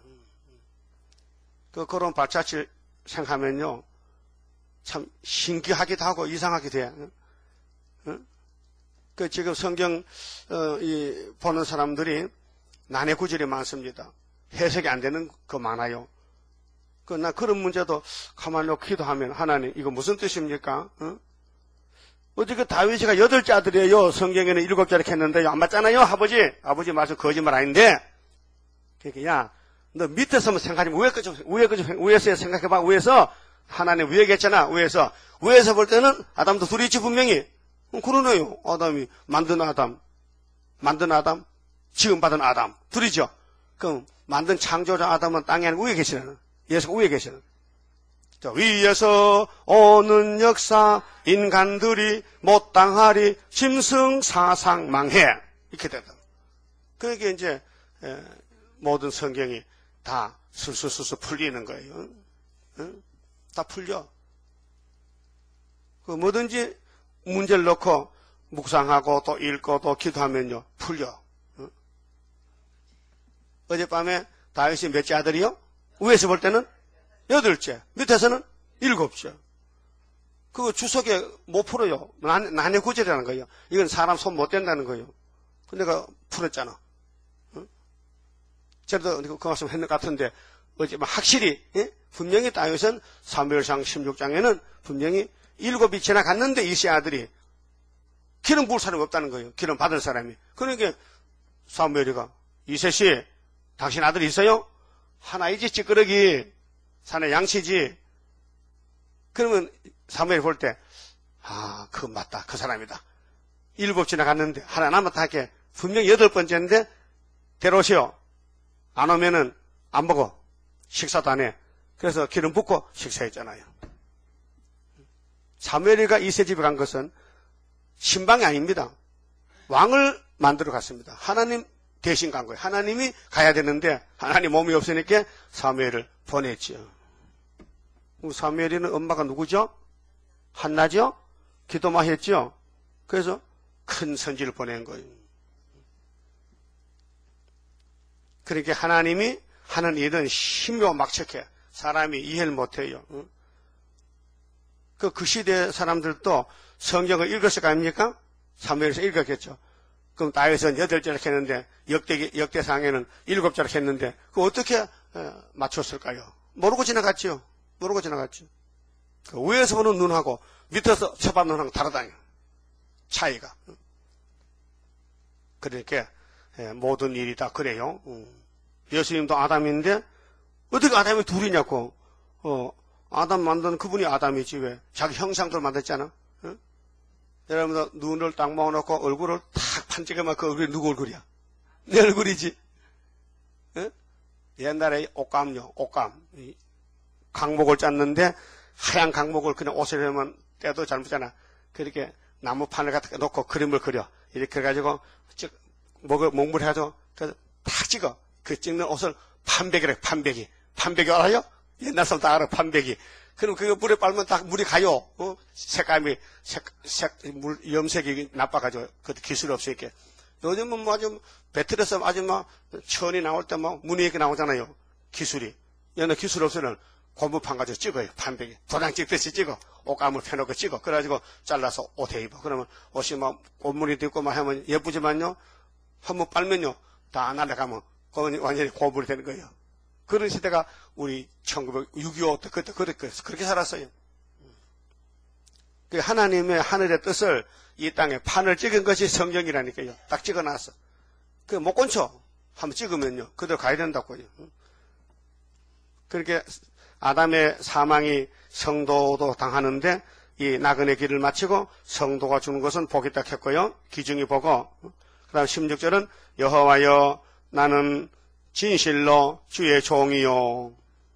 그 그런 발자취를 생각하면요 참 신기하기도 하고 이상하기도 해. 응? 그 지금 성경 어, 이, 보는 사람들이 난해 구절이 많습니다. 해석이 안 되는 거 많아요. 그 나 그런 문제도 가만히 놓고 기도하면 하나님 이거 무슨 뜻입니까? 응? 어떻게 다윗이가 여덟째 아들이에요. 성경에는 일곱째 이렇게 했는데요. 안 맞잖아요. 아버지 아버지 말씀 거짓말 아닌데. 그러니까 야 너 밑에서 뭐 생각하지 마. 위에 거 좀, 위에 거 좀, 위에서 생각해봐. 위에서, 하나님 위에 계잖아. 위에서. 위에서 볼 때는 아담도 둘이 있지, 분명히. 어, 그러네요. 아담이, 만든 아담, 만든 아담, 지음 받은 아담. 둘이죠. 그럼, 만든 창조자 아담은 땅에 아니고 위에 계시는. 예수가 위에 계시는. 자, 위에서 오는 역사, 인간들이 못당하리, 짐승 사상 망해. 이렇게 된다. 그게 이제, 에, 모든 성경이 다 술술술술 풀리는 거예요. 응? 다 풀려. 그 뭐든지 문제를 넣고 묵상하고 또 읽고 또 기도하면요 풀려. 응? 어젯밤에 다윗이 몇째 아들이요? 위에서 볼 때는 여덟째, 밑에서는 일곱째. 그거 주석에 못 풀어요. 난, 난해 구절이라는 거예요. 이건 사람 손 못 댄다는 거예요. 근데 내가 풀었잖아. 저도 그 말씀 했는 것 같은데, 어제 확실히, 예? 분명히 다윗은 사무엘상 십육 장에는 분명히 일곱이 지나갔는데 이세 아들이 기름 부을 사람이 없다는 거예요. 기름 받을 사람이. 그러니까 사무엘이가 이세씨, 당신 아들이 있어요? 하나이지, 찌끄러기. 산에 양치지. 그러면 사무엘이 볼 때, 아, 그거 맞다. 그 사람이다. 일곱 지나갔는데 하나 남았다 할게. 분명히 여덟 번째인데 데려오시오. 안 오면은 안 먹어. 식사도 안 해. 그래서 기름 붓고 식사했잖아요. 사무엘이가 이세 집에 간 것은 신방이 아닙니다. 왕을 만들어 갔습니다. 하나님 대신 간 거예요. 하나님이 가야 되는데 하나님 몸이 없으니까 사무엘을 보냈지요. 사무엘이는 엄마가 누구죠? 한나죠? 기도만 했죠? 그래서 큰 선지를 보낸 거예요. 그러니까 하나님이 하는 일은 신묘막측해. 사람이 이해를 못해요. 그, 그 시대 사람들도 성경을 읽었을 거 아닙니까? 사무엘에서 읽었겠죠. 그럼 다윗은 여덟 자락 했는데 역대, 역대상에는 일곱 자락 했는데 그 어떻게 맞췄을까요? 모르고 지나갔죠. 모르고 지나갔죠. 그 위에서 보는 눈하고 밑에서 쳐봤는 눈하고 다르다요. 차이가. 그러니까 모든 일이 다 그래요. 예수님도 아담인데 어떻게 아담이 둘이냐고. 어, 아담 만든 그분이 아담이지 왜? 자기 형상대로 만들었잖아. 어? 여러분들 눈을 딱 모아놓고 얼굴을 탁 판찍으면 그 얼굴이 누구 얼굴이야? 내 얼굴이지. 어? 옛날에 옷감요, 옷감. 강목을 짰는데 하얀 강목을 그냥 옷에 넣으면 때도 잘 묻잖아. 그렇게 나무판을 갖다 놓고 그림을 그려. 이렇게 해가지고 쭉 목을 목물 해가지고 탁 찍어. 그 찍는 옷을 판배기래, 판배기. 판배기 알아요? 옛날 사람 다 알아, 판배기. 그럼 그거 물에 빨면 딱 물이 가요. 어? 색감이, 색, 색, 물, 염색이 나빠가지고. 그것도 기술이 없으니까. 요즘은 뭐 아주, 배틀에서 아주 막, 천이 나올 때 뭐, 문이 이렇게 나오잖아요. 기술이. 옛날 기술 없으면 고무판 가지고 찍어요. 판배기. 도장 찍듯이 찍어. 옷감을 펴놓고 찍어. 그래가지고 잘라서 옷에 입어. 그러면 옷이 막, 꽃무늬도 있고 막 하면 예쁘지만요. 한번 빨면요. 다 날아가면, 그건 완전히 고물이 되는 거예요. 그런 시대가 우리 천구백육십오 때 그때 그렇게, 그렇게 살았어요. 그 하나님의 하늘의 뜻을 이 땅에 판을 찍은 것이 성경이라니까요. 딱 찍어놨어. 그 못 건쳐. 한번 찍으면요. 그대로 가야 된다고요. 그렇게 아담의 사망이 성도도 당하는데 이 나그네 길을 마치고 성도가 주는 것은 복이 딱 했고요. 기중이 보고. 그 다음 십육 절은 여호와여 나는 진실로 주의 종이요.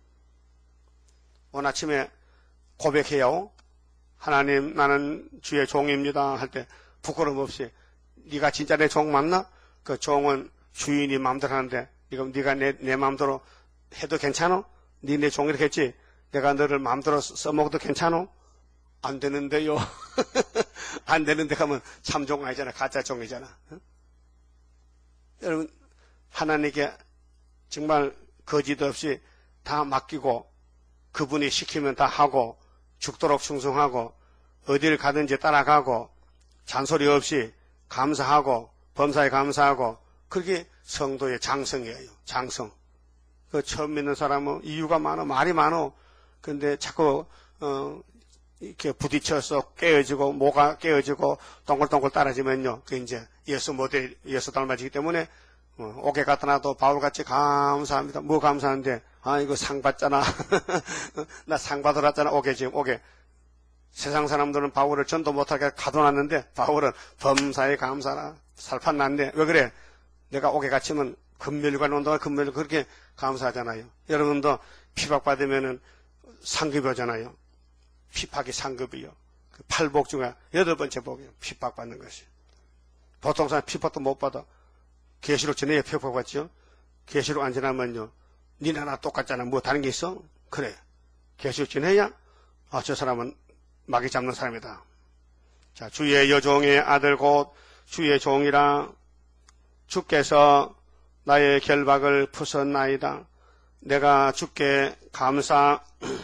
오늘 아침에 고백해요. 하나님 나는 주의 종입니다 할 때 부끄러움 없이 네가 진짜 내 종 맞나? 그 종은 주인이 마음대로 하는데 네가, 네가 내, 내 마음대로 해도 괜찮아? 네 내 종 이렇게 했지? 내가 너를 마음대로 써먹어도 괜찮아? 안 되는데요. 안 되는데 하면 참종 아니잖아. 가짜 종이잖아. 응? 여러분 하나님께 정말 거짓 없이 다 맡기고 그분이 시키면 다 하고 죽도록 충성하고 어디를 가든지 따라가고 잔소리 없이 감사하고 범사에 감사하고 그게 성도의 장성이에요. 장성. 그 처음 믿는 사람은 이유가 많아 말이 많어. 근데 자꾸 어 이렇게 부딪혀서 깨어지고 뭐가 깨어지고 동글동글 따라지면요. 그 이제 예수 모델 예수 닮아지기 때문에 어, 옥에 갖다 놔도 바울같이 감사합니다. 뭐 감사한데? 아, 이거 상 받잖아. 나 상 받으랐잖아. 옥에 지금, 옥에. 세상 사람들은 바울을 전도 못하게 가둬놨는데, 바울은 범사에 감사라. 살판 났네. 왜 그래? 내가 옥에 갇히면 금멸관 온다가 금멸 그렇게 감사하잖아요. 여러분도 피박받으면은 상급이 오잖아요. 피박이 상급이요. 그 팔복 중에 여덟 번째 복이요. 피박받는 것이. 보통 사람 피박도 못 받아. 계시록 전에 펴박받죠? 계시록 안 지나면요. 니나 나 똑같잖아. 뭐 다른 게 있어? 그래. 계시록 지내야? 아, 저 사람은 마귀 잡는 사람이다. 자, 주의 여종의 아들 곧 주의 종이라 주께서 나의 결박을 푸셨나이다. 내가 주께 감사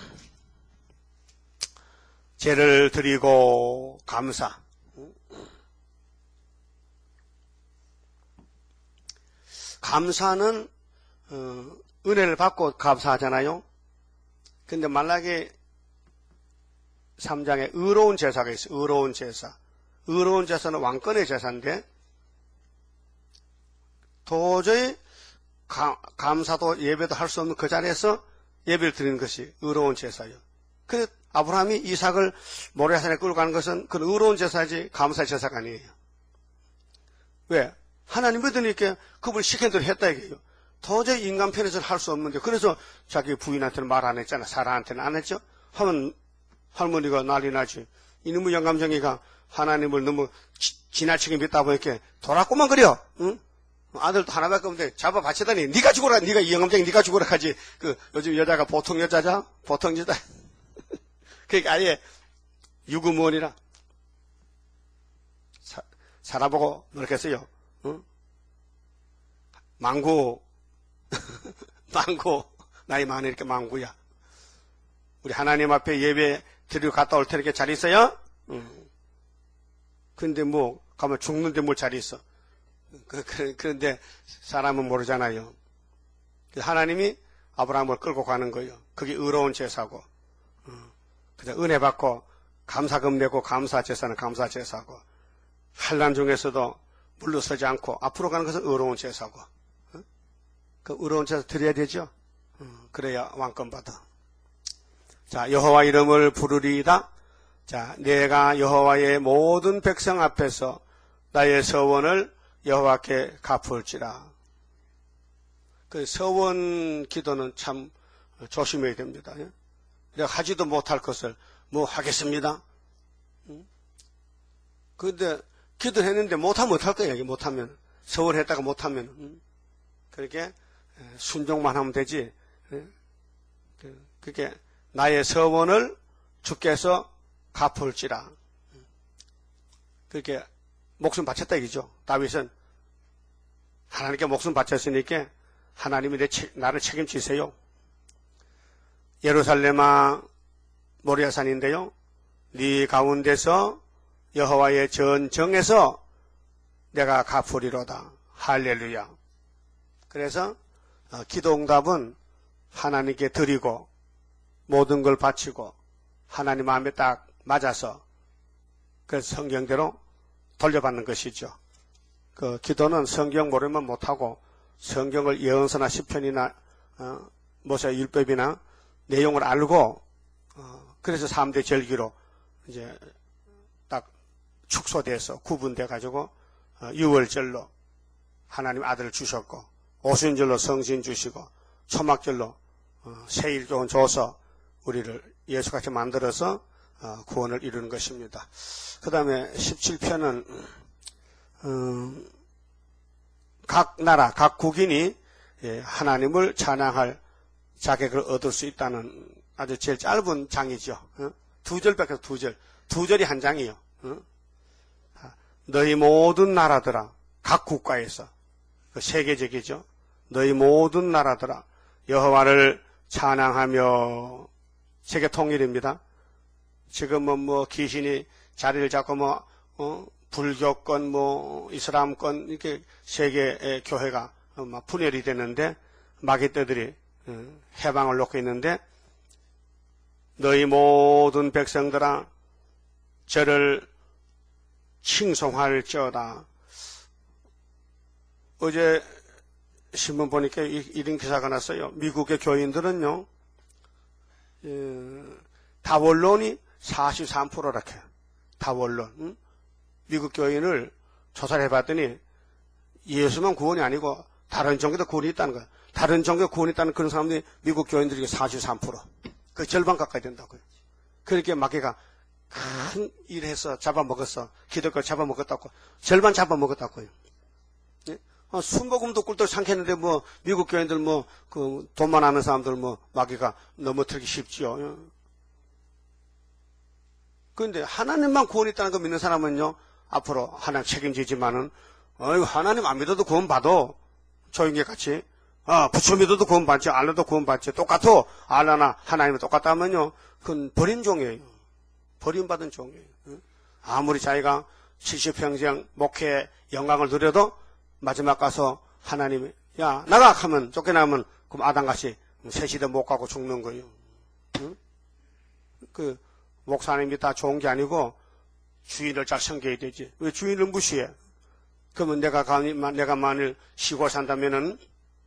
제를 드리고 감사. 감사는 어, 은혜를 받고 감사하잖아요. 근데 말라기 삼 장에 의로운 제사가 있어요. 의로운 제사. 의로운 제사는 왕권의 제사인데 도저히 가, 감사도 예배도 할 수 없는 그 자리에서 예배를 드리는 것이 의로운 제사예요. 그래서 아브라함이 이삭을 모래산에 끌고 가는 것은 그 의로운 제사지 감사의 제사가 아니에요. 왜? 하나님 믿으니까 그분이 시킨 대로 했다 이게요. 도저히 인간 편에서는 할 수 없는데 그래서 자기 부인한테는 말 안 했잖아. 사라한테는 안 했죠. 하면 할머니가 난리 나지. 이놈의 영감정이가 하나님을 너무 지, 지나치게 믿다 보니까 돌았구만 그려. 응? 아들도 하나밖에 없는데 잡아 바치다니 네가 죽어라. 네가 이 영감정이 네가 죽어라 하지. 그 요즘 여자가 보통 여자자? 보통 여자. 그러니까 아예 유구무원이라 사, 살아보고 노력했어요. 응? 망구, 망구, 나이 많으니까 망구야. 우리 하나님 앞에 예배 드리고 갔다 올 테니까 잘 있어요? 응. 근데 뭐, 가면 죽는데 뭘 잘 있어. 그, 그, 그런데 사람은 모르잖아요. 하나님이 아브라함을 끌고 가는 거예요. 그게 의로운 제사고. 응. 그냥 은혜 받고, 감사금 내고, 감사 제사는 감사 제사고, 환난 중에서도 물러서지 않고 앞으로 가는 것은 의로운 제사고 어? 그 의로운 제사 드려야 되죠. 어, 그래야 왕권 받아. 자, 여호와 이름을 부르리이다. 자, 내가 여호와의 모든 백성 앞에서 나의 서원을 여호와께 갚을지라. 그 서원 기도는 참 조심해야 됩니다. 내가 하지도 못할 것을 뭐 하겠습니다. 그런데 기도했는데 못하면 못할 거예요. 못하면. 서원했다가 못하면. 그렇게 순종만 하면 되지. 그게 나의 서원을 주께서 갚을지라. 그렇게 목숨 바쳤다 이기죠. 다윗은 하나님께 목숨 바쳤으니까 하나님이 내 책, 나를 책임지세요. 예루살렘아 모리아산인데요. 네 가운데서 여호와의 전정에서 내가 갚으리로다. 할렐루야. 그래서 어, 기도응답은 하나님께 드리고 모든 걸 바치고 하나님 마음에 딱 맞아서 그 성경대로 돌려받는 것이죠. 그 기도는 성경 모르면 못하고 성경을 예언서나 시편이나 어, 모세 율법이나 내용을 알고 어, 그래서 삼 대 절기로 이제 딱 축소돼서 구분돼 가지고 어, 유월절로 하나님 아들을 주셨고 오순절로 성신 주시고 초막절로 어, 세일교훈 줘서 우리를 예수같이 만들어서 어, 구원을 이루는 것입니다. 그 다음에 십칠 편은 음, 각 나라, 각 국인이 예, 하나님을 찬양할 자격을 얻을 수 있다는 아주 제일 짧은 장이죠. 어? 두 절밖에 두 절. 두 절이 한 장이요. 어? 너희 모든 나라들아, 각 국가에서 그 세계적이죠. 너희 모든 나라들아 여호와를 찬양하며 세계 통일입니다. 지금은 뭐 귀신이 자리를 잡고 뭐 어? 불교권, 뭐 이슬람권 이렇게 세계의 교회가 막 분열이 되는데 마귀떼들이 해방을 놓고 있는데 너희 모든 백성들아 저를 칭송할지어다. 어제 신문 보니까 이런 기사가 났어요. 미국의 교인들은요 다원론이 사십삼 퍼센트라고 해요. 다원론. 응? 미국 교인을 조사를 해봤더니 예수만 구원이 아니고 다른 종교도 구원이 있다는 거예요. 다른 종교 구원이 있다는 그런 사람들이 미국 교인들이 사십삼 퍼센트. 그 절반 가까이 된다고요. 그렇게 마귀가 큰 일해서 잡아먹었어. 기독교 잡아먹었다고. 절반 잡아먹었다고요. 예? 어, 순복음도 꿀떡 삼켰는데 뭐 미국 교인들 뭐 그 돈만 아는 사람들 뭐 마귀가 넘어뜨리기 쉽지요. 그런데 하나님만 구원이 있다는 거 믿는 사람은요. 앞으로 하나님 책임지지만은, 어이구, 하나님 안 믿어도 구원받아. 조용히 같이. 아, 부처 믿어도 구원받지, 알라도 구원받지. 똑같아. 알라나 하나님은 똑같다면요. 그건 버린 종이에요. 버림받은 종이에요. 아무리 자기가 칠십 평생 목회 영광을 누려도 마지막 가서 하나님이, 야, 나가! 하면, 쫓겨나면, 그럼 아담같이 새 시대 못 가고 죽는 거예요. 응? 그, 목사님이 다 좋은 게 아니고, 주인을 잘 섬겨야 되지. 왜 주인을 무시해? 그러면 내가, 내가 만일 시골 산다면은,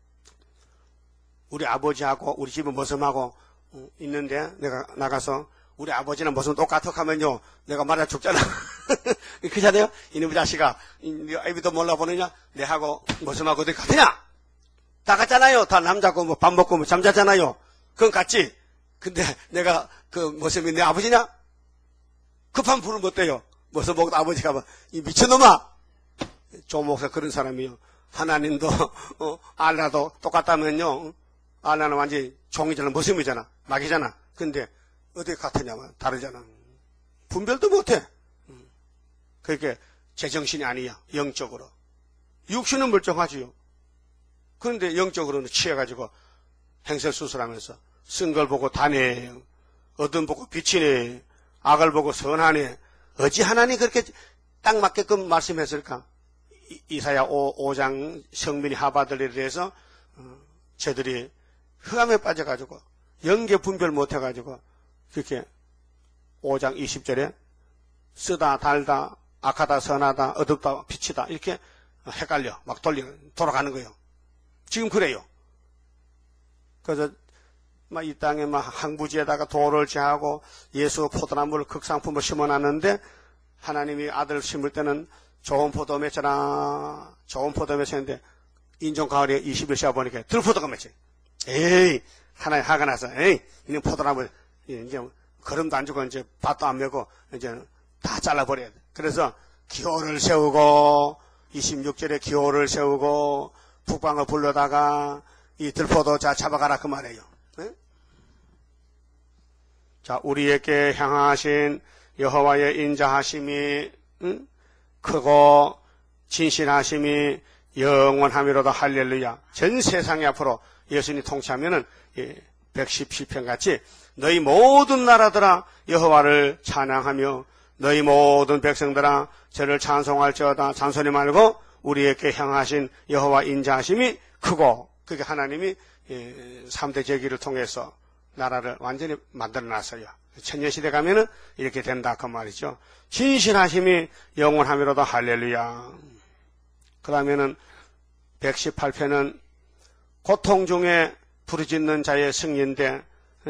우리 아버지하고 우리 집은 머슴하고 있는데, 내가 나가서, 우리 아버지는 머슴 똑같아 하면요, 내가 맞아 죽잖아. 그잖아요? 이놈의 자식아, 애비도 몰라보느냐? 내하고 머슴하고 어디 같으냐? 다 같잖아요. 다 남자고 뭐 밥 먹고 뭐 잠자잖아요. 그건 같지? 근데 내가 그 머슴이 내 아버지냐? 급한 불을 못 떼요. 머슴 보고 아버지가 막, 이 미친놈아! 조목사 그런 사람이요. 하나님도, 어, 알라도 똑같다면요. 알라는 완전히 종이잖아. 머슴이잖아. 마귀잖아. 근데 어디 같으냐면 다르잖아. 분별도 못해. 그러니까 제정신이 아니야. 영적으로. 육신은 멀쩡하지요. 그런데 영적으로는 취해가지고 행설수설하면서 쓴 걸 보고 다네. 어둠 보고 빛이네. 악을 보고 선하네. 어찌 하나님 그렇게 딱 맞게끔 말씀했을까? 이사야 오 장 성민이 하바들에 대해서 어, 저들이 흑암에 빠져가지고 영계 분별 못해가지고 그렇게 오 장 이십 절에 쓰다 달다 악하다 선하다 어둡다 빛이다 이렇게 헷갈려 막 돌려 돌아가는 거예요. 지금 그래요. 그래서 막 이 땅에 막 항부지에다가 돌을 제하고 예수 포도나무를 극상품을 심어놨는데 하나님이 아들 심을 때는 좋은 포도 맺혀라. 좋은 포도 맺혔는데 인종 가을에 이십 일 씌워 보니까 들포도가 맺혀. 에이, 하나님 화가 나서, 에이, 이는 포도나무, 이제 걸음도 안 주고 이제 밭도 안 메고 이제 다 잘라버려야 돼. 그래서 기호를 세우고 이십육 절에 기호를 세우고 북방을 불러다가 이 들포도 자 잡아가라 그 말이에요. 네? 자, 우리에게 향하신 여호와의 인자하심이 응? 크고 진실하심이 영원함이로다. 할렐루야. 전 세상에 앞으로 예수님이 통치하면은 백십칠 편 같이 너희 모든 나라들아 여호와를 찬양하며 너희 모든 백성들아 저를 찬송할지어다. 잔소리 말고 우리에게 향하신 여호와 인자하심이 크고, 그게 하나님이 삼 대 제기를 통해서 나라를 완전히 만들어놨어요. 천년시대 가면은 이렇게 된다 그 말이죠. 진실하심이 영원함이로다. 할렐루야. 그 다음에는 백십팔 편은 고통 중에 부르짖는 자의 승리인데,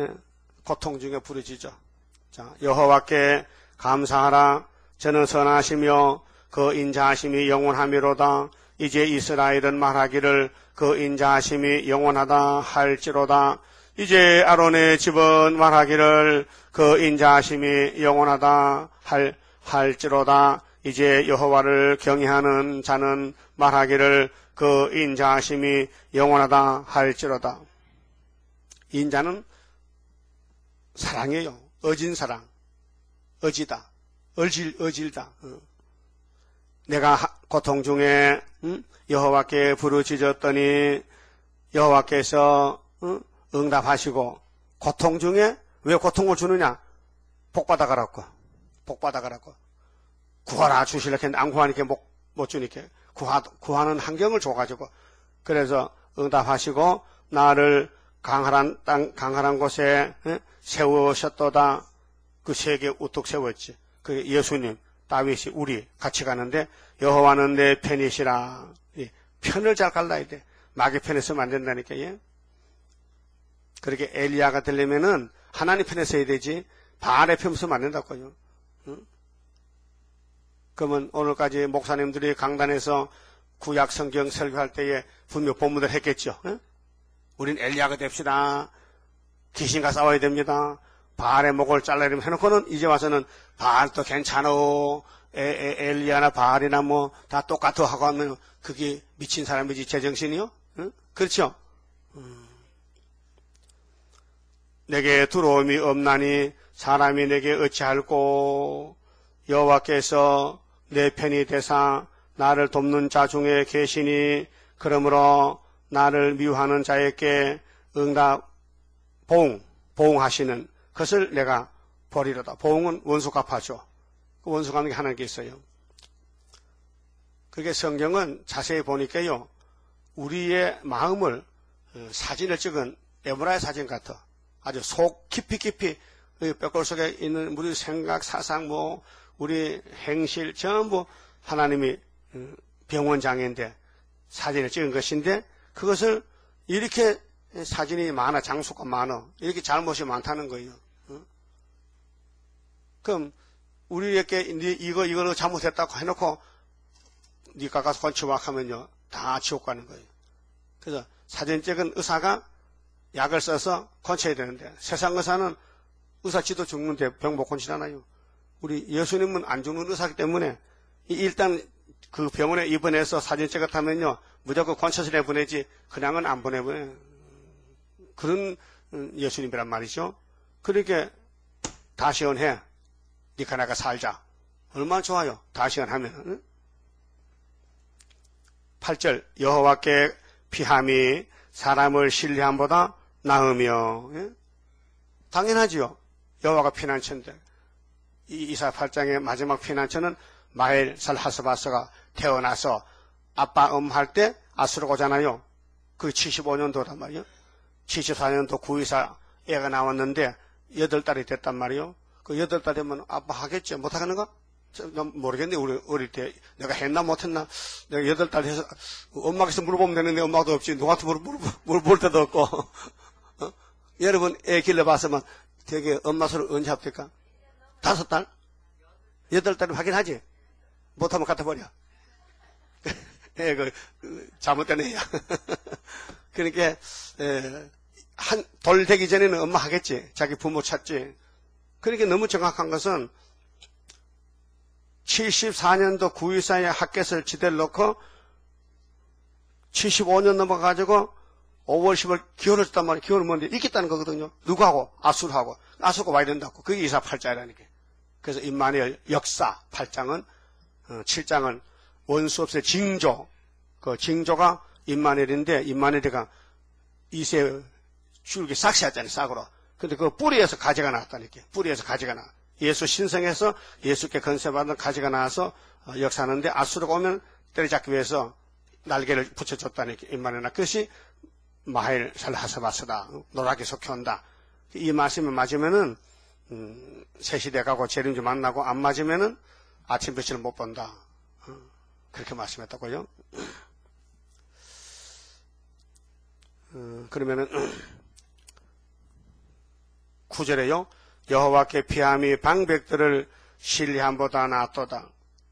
고통 중에 부르짖어. 자, 여호와께 감사하라. 저는 선하시며 그 인자하심이 영원함이로다. 이제 이스라엘은 말하기를 그 인자하심이 영원하다 할지로다. 이제 아론의 집은 말하기를 그 인자하심이 영원하다 할, 할지로다. 이제 여호와를 경외하는 자는 말하기를 그 인자하심이 영원하다 할지로다. 인자는 사랑이에요. 어진 사랑. 어지다. 얼질, 어질다. 내가 고통 중에 응? 여호와께 부르짖었더니 여호와께서 응? 응답하시고, 고통 중에 왜 고통을 주느냐? 복 받아가라고. 복 받아가라고. 구하라 주시려 했는데 안 구하니까 못, 못 주니까 구하, 구하는 환경을 줘가지고, 그래서 응답하시고 나를 강활한 땅, 강활한 곳에 응? 세우셨도다. 그 세계 우뚝 세웠지. 그 예수님, 다윗이 우리 같이 가는데 여호와는 내 편이시라. 예, 편을 잘 갈라야 돼. 마귀 편에 서면 안 된다니까. 예? 그렇게 엘리야가 되려면은 하나님 편에 서야 되지 바알의 편에 서면 안 된다고요. 응? 그러면 오늘까지 목사님들이 강단에서 구약 성경 설교할 때에 분명 본문을 했겠죠. 응? 우린 엘리야가 됩시다. 귀신과 싸워야 됩니다. 바알의 목을 잘라내면 해놓고는 이제 와서는 바알도 괜찮어. 에, 에, 엘리야나 바알이나 뭐 다 똑같아 하고 하면 그게 미친 사람이지 제정신이요? 응? 그렇죠? 음. 내게 두려움이 없나니 사람이 내게 어찌할꼬. 여호와께서 내 편이 되사 나를 돕는 자 중에 계시니 그러므로 나를 미워하는 자에게 응답 보응 보응하시는 그것을 내가 버리려다. 보응은 원수 갚아줘. 그 원수 갚는 게 하나님께 있어요. 그게 성경은 자세히 보니까요, 우리의 마음을 사진을 찍은 에브라의 사진 같아. 아주 속 깊이 깊이 뼈골 속에 있는 우리 생각, 사상, 뭐 우리 행실 전부 하나님이 병원장인데 사진을 찍은 것인데, 그것을 이렇게 사진이 많아, 장수가 많아, 이렇게 잘못이 많다는 거예요. 그럼 우리에게 이거 이거 잘못했다고 해놓고 니가 가서 건치막 하면요 다 지옥 가는 거예요. 그래서 사진 찍은 의사가 약을 써서 건쳐야 되는데, 세상 의사는 의사 지도 죽는데 병 못 건치잖아요. 우리 예수님은 안 죽는 의사이기 때문에 일단 그 병원에 입원해서 사진 찍었다면요 무조건 건쳐서 내보내지 그냥은 안 보내보내. 그런 예수님이란 말이죠. 그러니까 다 시원해. 니가 나가 살자. 얼마나 좋아요. 다 시원하면. 응? 팔 절 여호와께 피함이 사람을 신뢰함보다 나으며. 예? 당연하지요. 여호와가 피난처인데. 이 이사 팔 장의 마지막 피난처는 마헬 살하스바스가 태어나서 아빠 음 할 때 아수르 오잖아요. 그 칠십오 년도란 말이요. 칠십사 년도 구이사 애가 나왔는데 여덟 달이 됐단 말이요. 그 여덟 달 되면 아빠 하겠죠? 못 하겠는가? 모르겠네. 우리 어릴 때 내가 했나 못했나? 내가 여덟 달 해서 엄마께서 물어보면 되는데 엄마도 없지. 누구한테 물어볼, 물어볼 데도 없고. 어? 여러분 애 길러봤으면 되게 엄마 손을 언제 합니까? 다섯 달? 여덟 달이면 하긴 하지. 못하면 갖다 버려. 예, 그, 그 잘못된 애야. 그러니까 에, 한 돌 되기 전에는 엄마 하겠지. 자기 부모 찾지. 그러니까 너무 정확한 것은 칠십사 년도 구 일사에 핫겟을 지대를 놓고 칠십오 년 넘어가지고 오월 십월 기원을 줬단 말이에요. 기원을 뭔데? 있겠다는 거거든요. 누구하고? 아수르하고. 아수르가 와야 된다고. 그게 이사 팔 장이라니까. 그래서 임마누엘 역사 팔 장은, 어, 칠 장은 원수 없의 징조. 그 징조가 임마누엘인데, 임마누엘이가 이세 줄기 싹시였잖아요, 싹으로. 근데 그 뿌리에서 가지가 나왔다니까. 뿌리에서 가지가 나. 예수 신성에서 예수께 건세받은 가지가 나와서 어, 역사하는데 아수르가 오면 때려잡기 위해서 날개를 붙여줬다니까. 임마누엘. 그것이 마헬 살하사바스다. 노랗게 속혀온다. 이 말씀이 맞으면은, 음, 새 시대 가고 재림주 만나고 안 맞으면은 아침 빛을 못 본다. 어, 그렇게 말씀했다고요. 어, 그러면은, 구 절에요. 여호와께 피함이 방백들을 신뢰함보다 낫도다.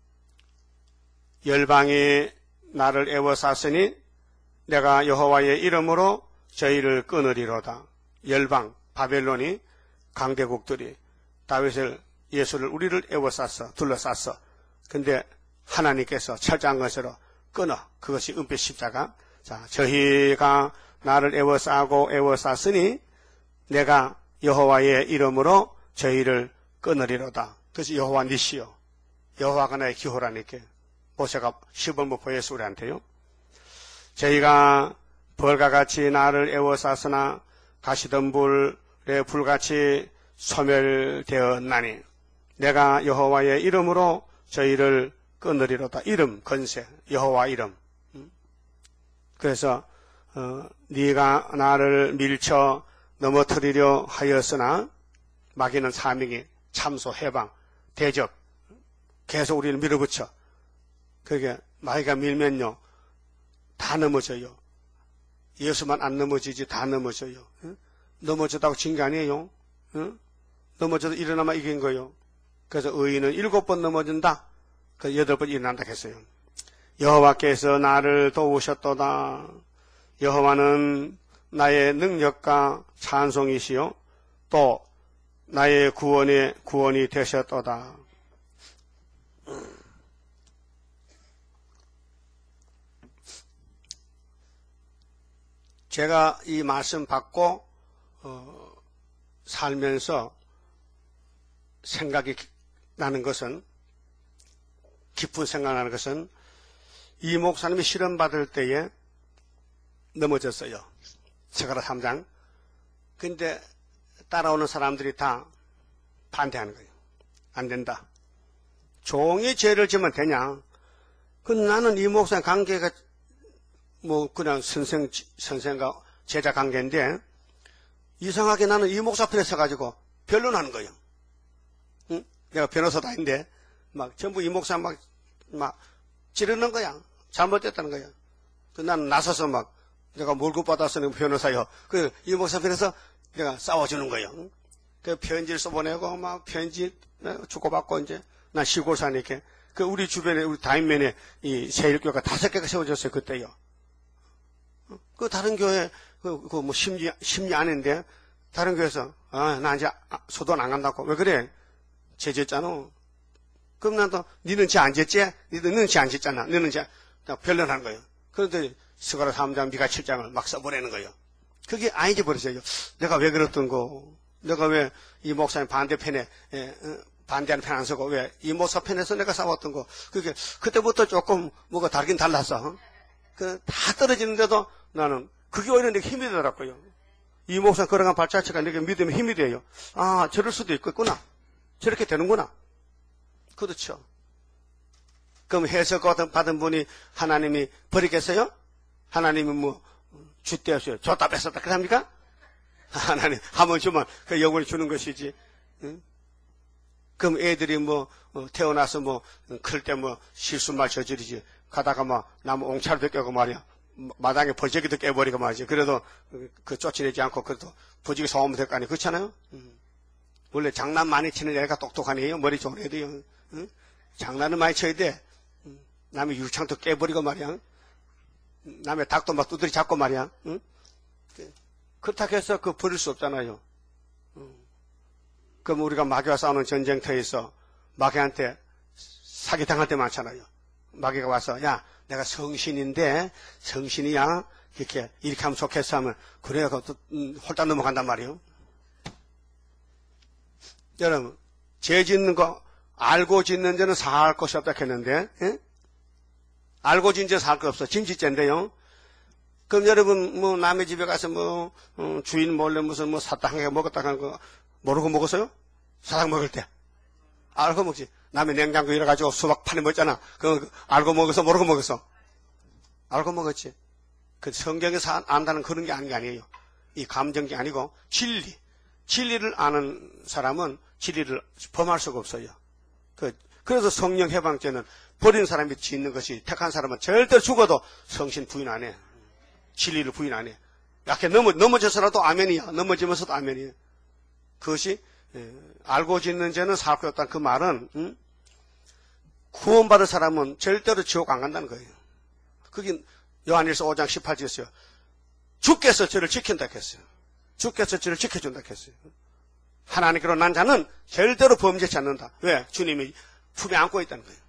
열방이 나를 애워쌌으니 내가 여호와의 이름으로 저희를 끊으리로다. 열방, 바벨론이 강대국들이 다윗을, 예수를, 우리를 애워쌌어, 둘러쌌어. 근데 하나님께서 철저한 것으로 끊어. 그것이 은빛 십자가. 자, 저희가 나를 애워싸고 애워쌌으니 내가 여호와의 이름으로 저희를 끊으리로다. 그것이 여호와 니시요. 여호와가 나의 기호라니까. 모세가 시범을 보였어 우리한테요. 저희가 벌과 같이 나를 애워쌌으나 가시던 불에 불같이 소멸되었나니 내가 여호와의 이름으로 저희를 끊으리로다. 이름, 건세, 여호와 이름. 그래서 어, 네가 나를 밀쳐 넘어뜨리려 하였으나 마귀는 사명이 참소, 해방, 대적 계속 우리를 밀어붙여. 그게 마귀가 밀면요 다 넘어져요. 예수만 안 넘어지지 다 넘어져요. 응? 넘어졌다고 진 게 아니에요. 응? 넘어져도 일어나면 이긴 거예요. 그래서 의인은 일곱 번 넘어진다. 그 여덟 번 일어난다 했어요. 여호와께서 나를 도우셨도다. 여호와는 나의 능력과 찬송이시요 또 나의 구원의 구원이 되셨도다. 제가 이 말씀 받고 어, 살면서 생각이 나는 것은, 깊은 생각나는 것은 이 목사님이 시험 받을 때에 넘어졌어요. 스가랴 삼 장. 근데 따라오는 사람들이 다 반대하는 거예요. 안 된다. 종이 죄를 지면 되냐? 그 나는 이 목사님 관계가 뭐 그냥 선생 선생과 제자 관계인데 이상하게 나는 이 목사 편에 서가지고 변론하는 거예요. 응? 내가 변호사도 아닌데 막 전부 이 목사 막 막 찌르는 거야. 잘못됐다는 거야. 그 나는 나서서 막 내가 몰고 받아서 내가 변호사요. 그 이 목사 편에서 내가 싸워주는 거예요. 응? 그 편지를 써보내고 막 편지 주고받고 이제 난 시골 사니까 그 우리 주변에 우리 다인면에 이 세일교가 다섯 개가 세워졌어요 그때요. 그 다른 교회 그 그 뭐 심리 심리 아닌데 다른 교회에서 아 나 이제 소돈 안 간다고. 왜 그래? 죄 졌잖아. 그럼 나도 니는 죄 안 졌지? 니는 죄 안 졌잖아. 너는 죄 변론하는 거예요. 그런데 스가랴 삼 장 미가 칠 장을 막 써보내는 거예요. 그게 아니지 버렸어요. 내가 왜 그랬던 거? 내가 왜 이 목사님 반대편에 에, 반대하는 편 안 서고 왜 이 목사 편에서 내가 싸웠던 거? 그게 그때부터 조금 뭐가 다르긴 달랐어. 그 다 떨어지는데도 나는 그게 오히려 내게 힘이 되더라고요. 이 목사 걸어간 발자취가 내게 믿음에 힘이 돼요. 아 저럴 수도 있겠구나. 저렇게 되는구나. 그렇죠. 그럼 해석 받은 분이 하나님이 버리겠어요? 하나님이 뭐 줬대었어요. 줬다 뺐었다 그래 합니까? 하나님 한번 주면 그 영원히 주는 것이지. 응? 그럼 애들이 뭐 어, 태어나서 뭐 클 때 뭐 실수말 저지르지 가다가 막 나무 옹차를 벗겨고 말이야 마당에 버지기도 깨버리고 말이지. 그래도 그 쫓아내지 않고 그래도 버지기 소화하면 될 거 아니에요. 그렇잖아요? 음. 원래 장난 많이 치는 애가 똑똑한 애요. 머리 좋은 애도요. 응? 장난을 많이 쳐야 돼. 응? 남의 유창도 깨버리고 말이야. 남의 닭도 막 두드리 잡고 말이야. 응? 그렇다고 해서 그 버릴 수 없잖아요. 응. 그럼 우리가 마귀와 싸우는 전쟁터에서 마귀한테 사기당할 때 많잖아요. 마귀가 와서 야 내가 성신인데 성신이야 이렇게 이렇게 하면 좋겠어 하면 그래야 또 음, 홀딱 넘어간단 말이에요. 여러분 죄 짓는 거 알고 짓는 죄는 사할 것이 없다 했는데 예? 알고 짓는 죄 사할 거 없어. 진지죄인데요. 그럼 여러분 뭐 남의 집에 가서 뭐 어, 주인 몰래 무슨 뭐 사탕 한 개 먹었다 하는 거 모르고 먹었어요? 사탕 먹을 때 알고 먹지. 남의 냉장고 열어가지고 수박 판에 먹었잖아. 그 알고 먹어서 모르고 먹었어. 알고 먹었지. 그 성경에서 안다는 그런 게 아닌 게 아니에요. 이 감정이 아니고 진리. 진리를 아는 사람은 진리를 범할 수가 없어요. 그, 그래서 성령 해방죄는 버린 사람이 짓는 것이 택한 사람은 절대로 죽어도 성신 부인 안 해. 진리를 부인 안 해. 약해 넘어, 넘어져서라도 아멘이야. 넘어지면서도 아멘이야. 그것이 예, 알고 짓는 죄는 사할 것 없다는 그 말은 음? 구원받을 사람은 절대로 지옥 안 간다는 거예요. 그게 요한일서 오 장 십팔 절이었어요. 주께서 저를 지킨다 했어요. 주께서 저를 지켜준다 했어요. 하나님께로 난 자는 절대로 범죄치 않는다. 왜? 주님이 품에 안고 있다는 거예요.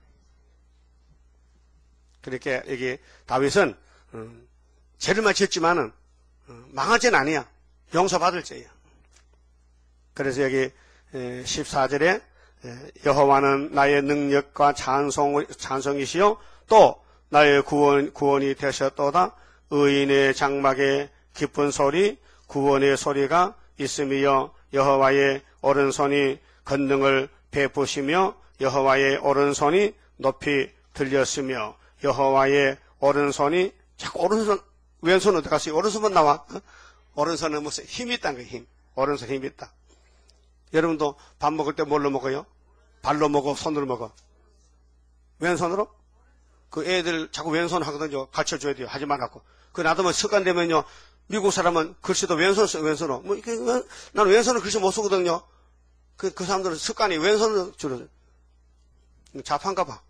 그렇게 여기 다윗은 음, 죄를만 지었지만은 어, 망할 죄는 아니야. 용서받을 죄야. 그래서 여기 십사 절에 여호와는 나의 능력과 찬송, 찬송이시요 또 나의 구원, 구원이 되셨도다. 의인의 장막에 기쁜 소리 구원의 소리가 있으며 여호와의 오른손이 권능을 베푸시며 여호와의 오른손이 높이 들렸으며 여호와의 오른손이 자꾸 오른손 왼손 어디 갔어요? 오른손만 나와. 오른손은 무슨 힘이 있다는 거예요. 힘. 오른손 힘이 있다. 여러분도 밥 먹을 때 뭘로 먹어요? 발로 먹어? 손으로 먹어? 왼손으로? 그 애들 자꾸 왼손 하거든요. 가르쳐줘야 돼요. 하지 말라고. 그 나도 뭐 습관 되면요. 미국 사람은 글씨도 왼손 써, 왼손으로. 뭐, 이게, 나는 왼손으로 글씨 못 쓰거든요. 그, 그 사람들은 습관이 왼손으로 주로. 자판가 봐.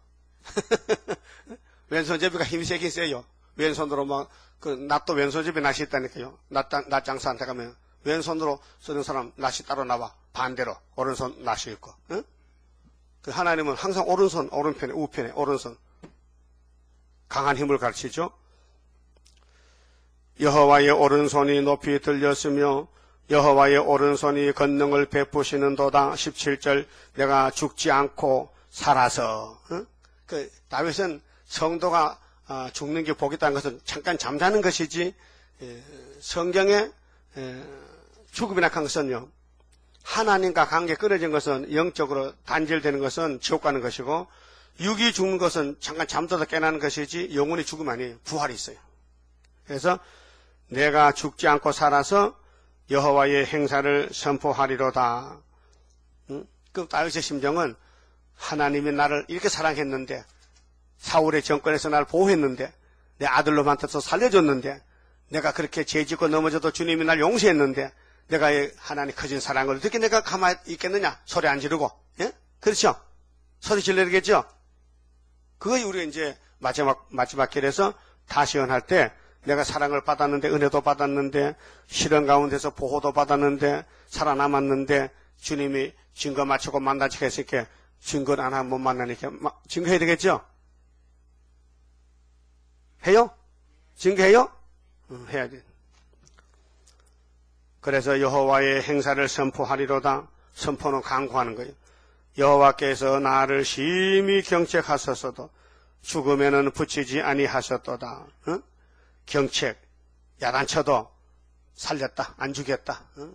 왼손잡이가 힘이 세긴 세요. 왼손으로 막, 그, 낫도 왼손잡이 낫이 있다니까요. 낫, 낫 장사한테 가면. 왼손으로 쓰는 사람 낫이 따로 나와. 반대로. 오른손 낫이 있고. 응? 그 하나님은 항상 오른손, 오른편에, 우편에, 오른손. 강한 힘을 가르치죠. 여호와의 오른손이 높이 들렸으며 여호와의 오른손이 권능을 베푸시는도다. 십칠 절 내가 죽지 않고 살아서. 응? 그 다윗은 성도가 죽는 게 복이 있다는 것은 잠깐 잠자는 것이지 에, 성경에 에, 죽음이나 한 것은요. 하나님과 관계 끊어진 것은 영적으로 단절되는 것은 지옥 가는 것이고 육이 죽는 것은 잠깐 잠들다 깨나는 것이지 영혼이 죽음 아니에요. 부활이 있어요. 그래서 내가 죽지 않고 살아서 여호와의 행사를 선포하리로다. 응? 그 다윗의 심정은 하나님이 나를 이렇게 사랑했는데 사울의 정권에서 나를 보호했는데 내 아들로 만들어서 살려줬는데 내가 그렇게 죄짓고 넘어져도 주님이 날 용서했는데 내가 하나님 커진 사랑을 어떻게 내가 가만히 있겠느냐? 소리 안 지르고. 예? 그렇죠? 소리 질러야 되겠죠? 그거이 우리가 이제 마지막, 마지막 길에서 다시언할 때 내가 사랑을 받았는데, 은혜도 받았는데, 시련 가운데서 보호도 받았는데, 살아남았는데, 주님이 증거 맞추고 만나지 했으니까 증거를 하나 못 만나니까 증거해야 되겠죠? 해요? 증거해요? 응, 해야 돼. 그래서 여호와의 행사를 선포하리로다. 선포는 강구하는 거예요. 여호와께서 나를 심히 경책하셨어도 죽음에는 붙이지 아니하셨도다. 응? 경책, 야단쳐도 살렸다, 안 죽였다. 응?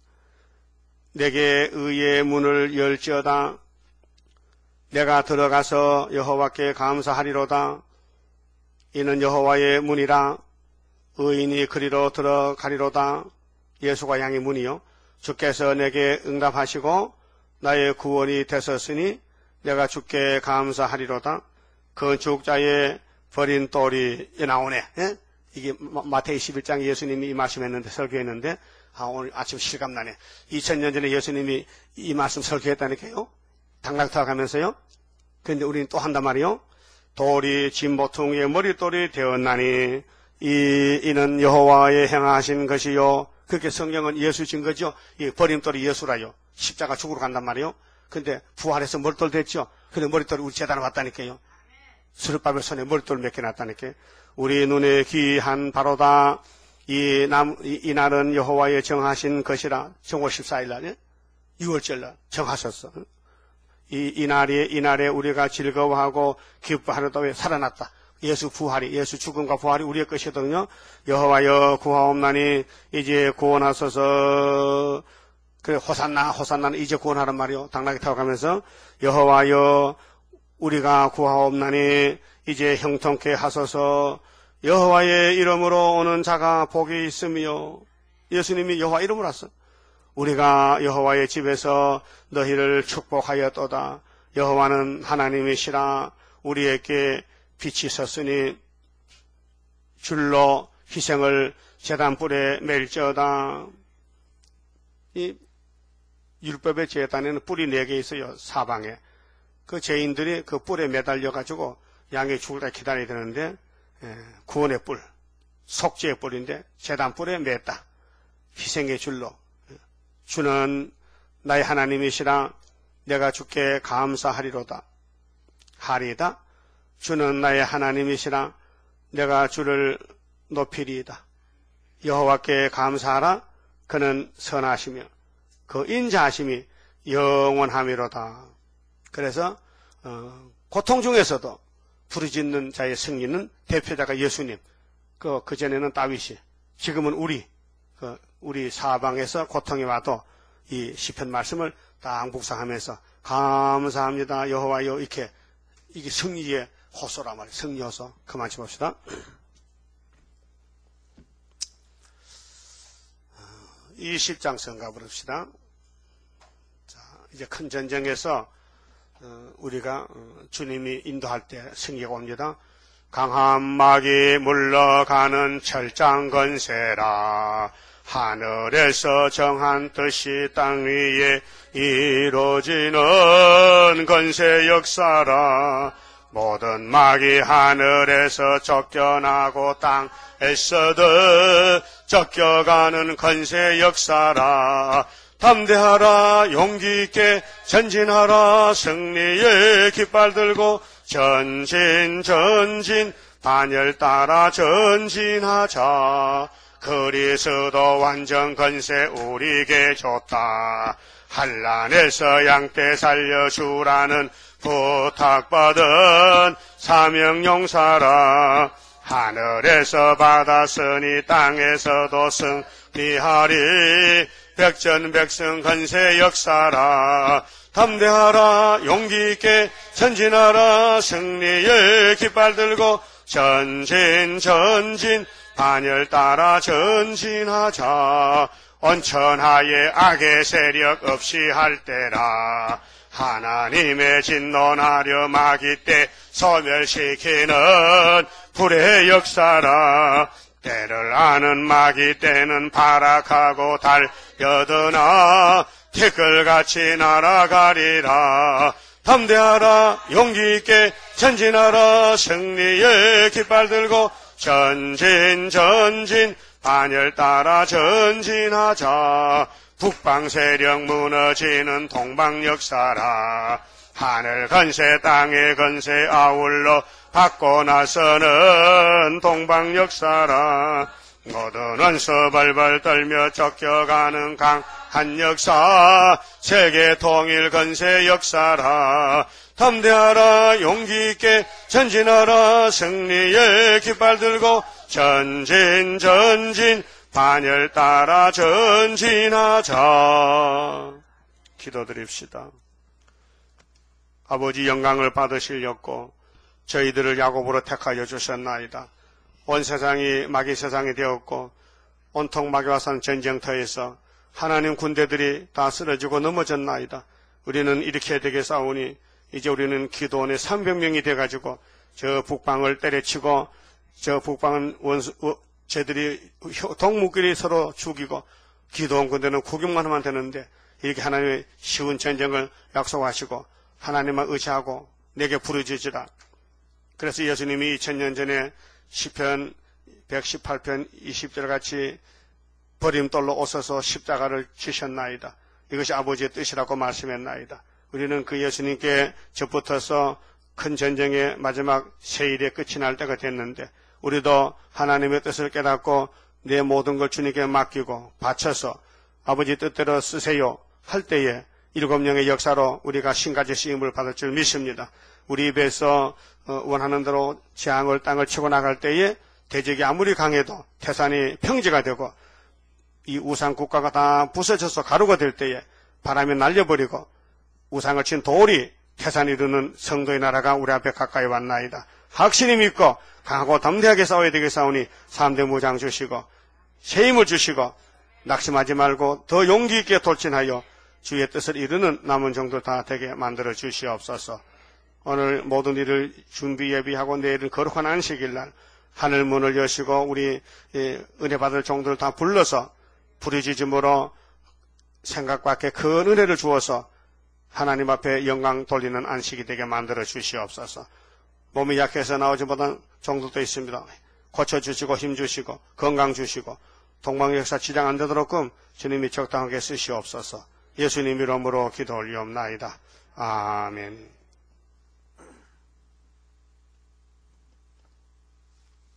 내게 의의 문을 열지어다. 내가 들어가서 여호와께 감사하리로다. 이는 여호와의 문이라. 의인이 그리로 들어가리로다. 예수가 양의 문이요. 주께서 내게 응답하시고 나의 구원이 되셨으니 내가 주께 감사하리로다. 건축자의 버린 돌이 나오네. 예? 이게 마태복음 이십일 장에 예수님이 이 말씀했는데, 설교했는데, 아, 오늘 아침 실감나네. 이천 년 전에 예수님이 이 말씀 설교했다니까요. 당나귀 가면서요. 그런데 우리는 또 한단 말이요. 돌이 진보퉁이의 머릿돌이 되었나니 이 이는 여호와의 행하신 것이요. 그렇게 성경은 예수 진 거죠. 이 버림돌이 예수라요. 십자가 죽으러 간단 말이요. 근데 부활해서 머릿돌 됐죠. 근데 머릿돌이 우리 재단에 왔다니까요. 수르바벨 손에 머릿돌 몇 개 놨다니까요. 우리 눈에 귀한 바로다. 이, 남, 이, 이 날은 여호와의 정하신 것이라. 정월 십사일 날, 유월절 날 정하셨어. 이, 이 날에, 이 날에 우리가 즐거워하고 기뻐하려다 왜 살아났다. 예수 부활이, 예수 죽음과 부활이 우리의 것이거든요. 여호와여 구하옵나니 이제 구원하소서. 그래, 호산나, 호산나는 이제 구원하란 말이요. 당나귀 타고 가면서 여호와여 우리가 구하옵나니 이제 형통케 하소서. 여호와의 이름으로 오는 자가 복이 있으며, 예수님이 여호와 이름으로 왔어. 우리가 여호와의 집에서 너희를 축복하였도다. 여호와는 하나님이시라. 우리에게 빛이 섰으니 줄로 희생을 제단불에 맬지어다. 이 율법의 제단에는 뿔이 네 개 있어요. 사방에. 그 죄인들이 그 뿔에 매달려 가지고 양이 죽을 때 기다려야 되는데, 예, 구원의 뿔, 속죄의 뿔인데 제단 뿔에 맸다. 희생의 줄로. 주는 나의 하나님이시라. 내가 주께 감사하리로다. 하리이다. 주는 나의 하나님이시라. 내가 주를 높이리이다. 여호와께 감사하라. 그는 선하시며 그 인자하심이 영원함이로다. 그래서 어, 고통 중에서도 부르짖는 자의 승리는 대표자가 예수님. 그, 그 전에는 다윗이. 지금은 우리, 그, 우리 사방에서 고통이 와도 이 시편 말씀을 딱 묵상하면서 감사합니다. 여호와여. 이렇게, 이게 승리의 호소란 말이에요. 승리 호소. 그만 쳐봅시다. 이십 장 성가 부릅시다. 자, 이제 큰 전쟁에서 어, 우리가 어, 주님이 인도할 때 승리가 옵니다. 강한 막이 물러가는 철장 건세라. 하늘에서 정한 뜻이 땅 위에 이루어지는 건세 역사라. 모든 막이 하늘에서 쫓겨나고 땅에서도 쫓겨가는 건세 역사라. 담대하라 용기 있게 전진하라. 승리의 깃발 들고 전진 전진 반열 따라 전진하자. 그리스도 완전 건세 우리에게 줬다. 한란에서 양떼 살려주라는 부탁받은 사명용사라. 하늘에서 받았으니 땅에서도 승리하리. 백전백승 건세 역사라. 담대하라 용기 있게 전진하라. 승리의 깃발 들고 전진 전진 반열 따라 전진하자. 온천하에 악의 세력 없이 할 때라. 하나님의 진노나려 마귀 때 소멸시키는 불의 역사라. 때를 아는 마귀 때는 발악하고 달려드나 티끌같이 날아가리라. 담대하라 용기 있게 전진하라. 승리의 깃발 들고 전진 전진 반열 따라 전진하자. 북방 세력 무너지는 동방 역사라. 하늘 건세 땅의 건세 아울러 받고 나서는 동방 역사라. 모든 원수 벌벌 떨며 쫓겨가는 강한 역사. 세계 통일 건세 역사라. 담대하라 용기 있게 전진하라. 승리의 깃발 들고 전진 전진 반열 따라 전진하자. 기도드립시다. 아버지 영광을 받으시려고 저희들을 야곱으로 택하여 주셨나이다. 온 세상이 마귀 세상이 되었고 온통 마귀와 산 전쟁터에서 하나님 군대들이 다 쓰러지고 넘어졌나이다. 우리는 이렇게 되겠사오니 이제 우리는 기도원의 삼백 명이 돼가지고 저 북방을 때려치고 저 북방은 원수, 쟤들이 동무끼리 서로 죽이고 기도원 군대는 구경만 하면 되는데 이렇게 하나님의 쉬운 전쟁을 약속하시고 하나님만 의지하고 내게 부르짖으라. 그래서 예수님이 이천 년 전에 시편 백십팔 편 이십 절 같이 버림돌로 오셔서 십자가를 지셨나이다. 이것이 아버지의 뜻이라고 말씀했나이다. 우리는 그 예수님께 접붙어서 큰 전쟁의 마지막 세일의 끝이 날 때가 됐는데 우리도 하나님의 뜻을 깨닫고 내 모든 걸 주님께 맡기고 바쳐서 아버지 뜻대로 쓰세요 할 때에 일곱 영의 역사로 우리가 신가지 쓰임을 받을 줄 믿습니다. 우리 입에서 원하는 대로 재앙을 땅을 치고 나갈 때에 대적이 아무리 강해도 태산이 평지가 되고 이 우상 국가가 다 부서져서 가루가 될 때에 바람이 날려버리고 우상을 친 돌이 태산이 이루는 성도의 나라가 우리 앞에 가까이 왔나이다. 확신히 믿고 강하고 담대하게 싸워야 되겠사오니 삼대 무장 주시고 새 힘을 주시고 낙심하지 말고 더 용기 있게 돌진하여 주의 뜻을 이루는 남은 정도 다 되게 만들어 주시옵소서. 오늘 모든 일을 준비 예비하고 내일은 거룩한 안식일날 하늘 문을 여시고 우리 은혜 받을 종들을 다 불러서 부르짖음으로 생각 밖에 큰 은혜를 주어서 하나님 앞에 영광 돌리는 안식이 되게 만들어 주시옵소서. 몸이 약해서 나오지 못한 종들도 있습니다. 고쳐주시고 힘주시고 건강 주시고 동방 역사 지장 안 되도록끔 주님이 적당하게 쓰시옵소서. 예수님 이름으로 기도 올리옵나이다. 아멘.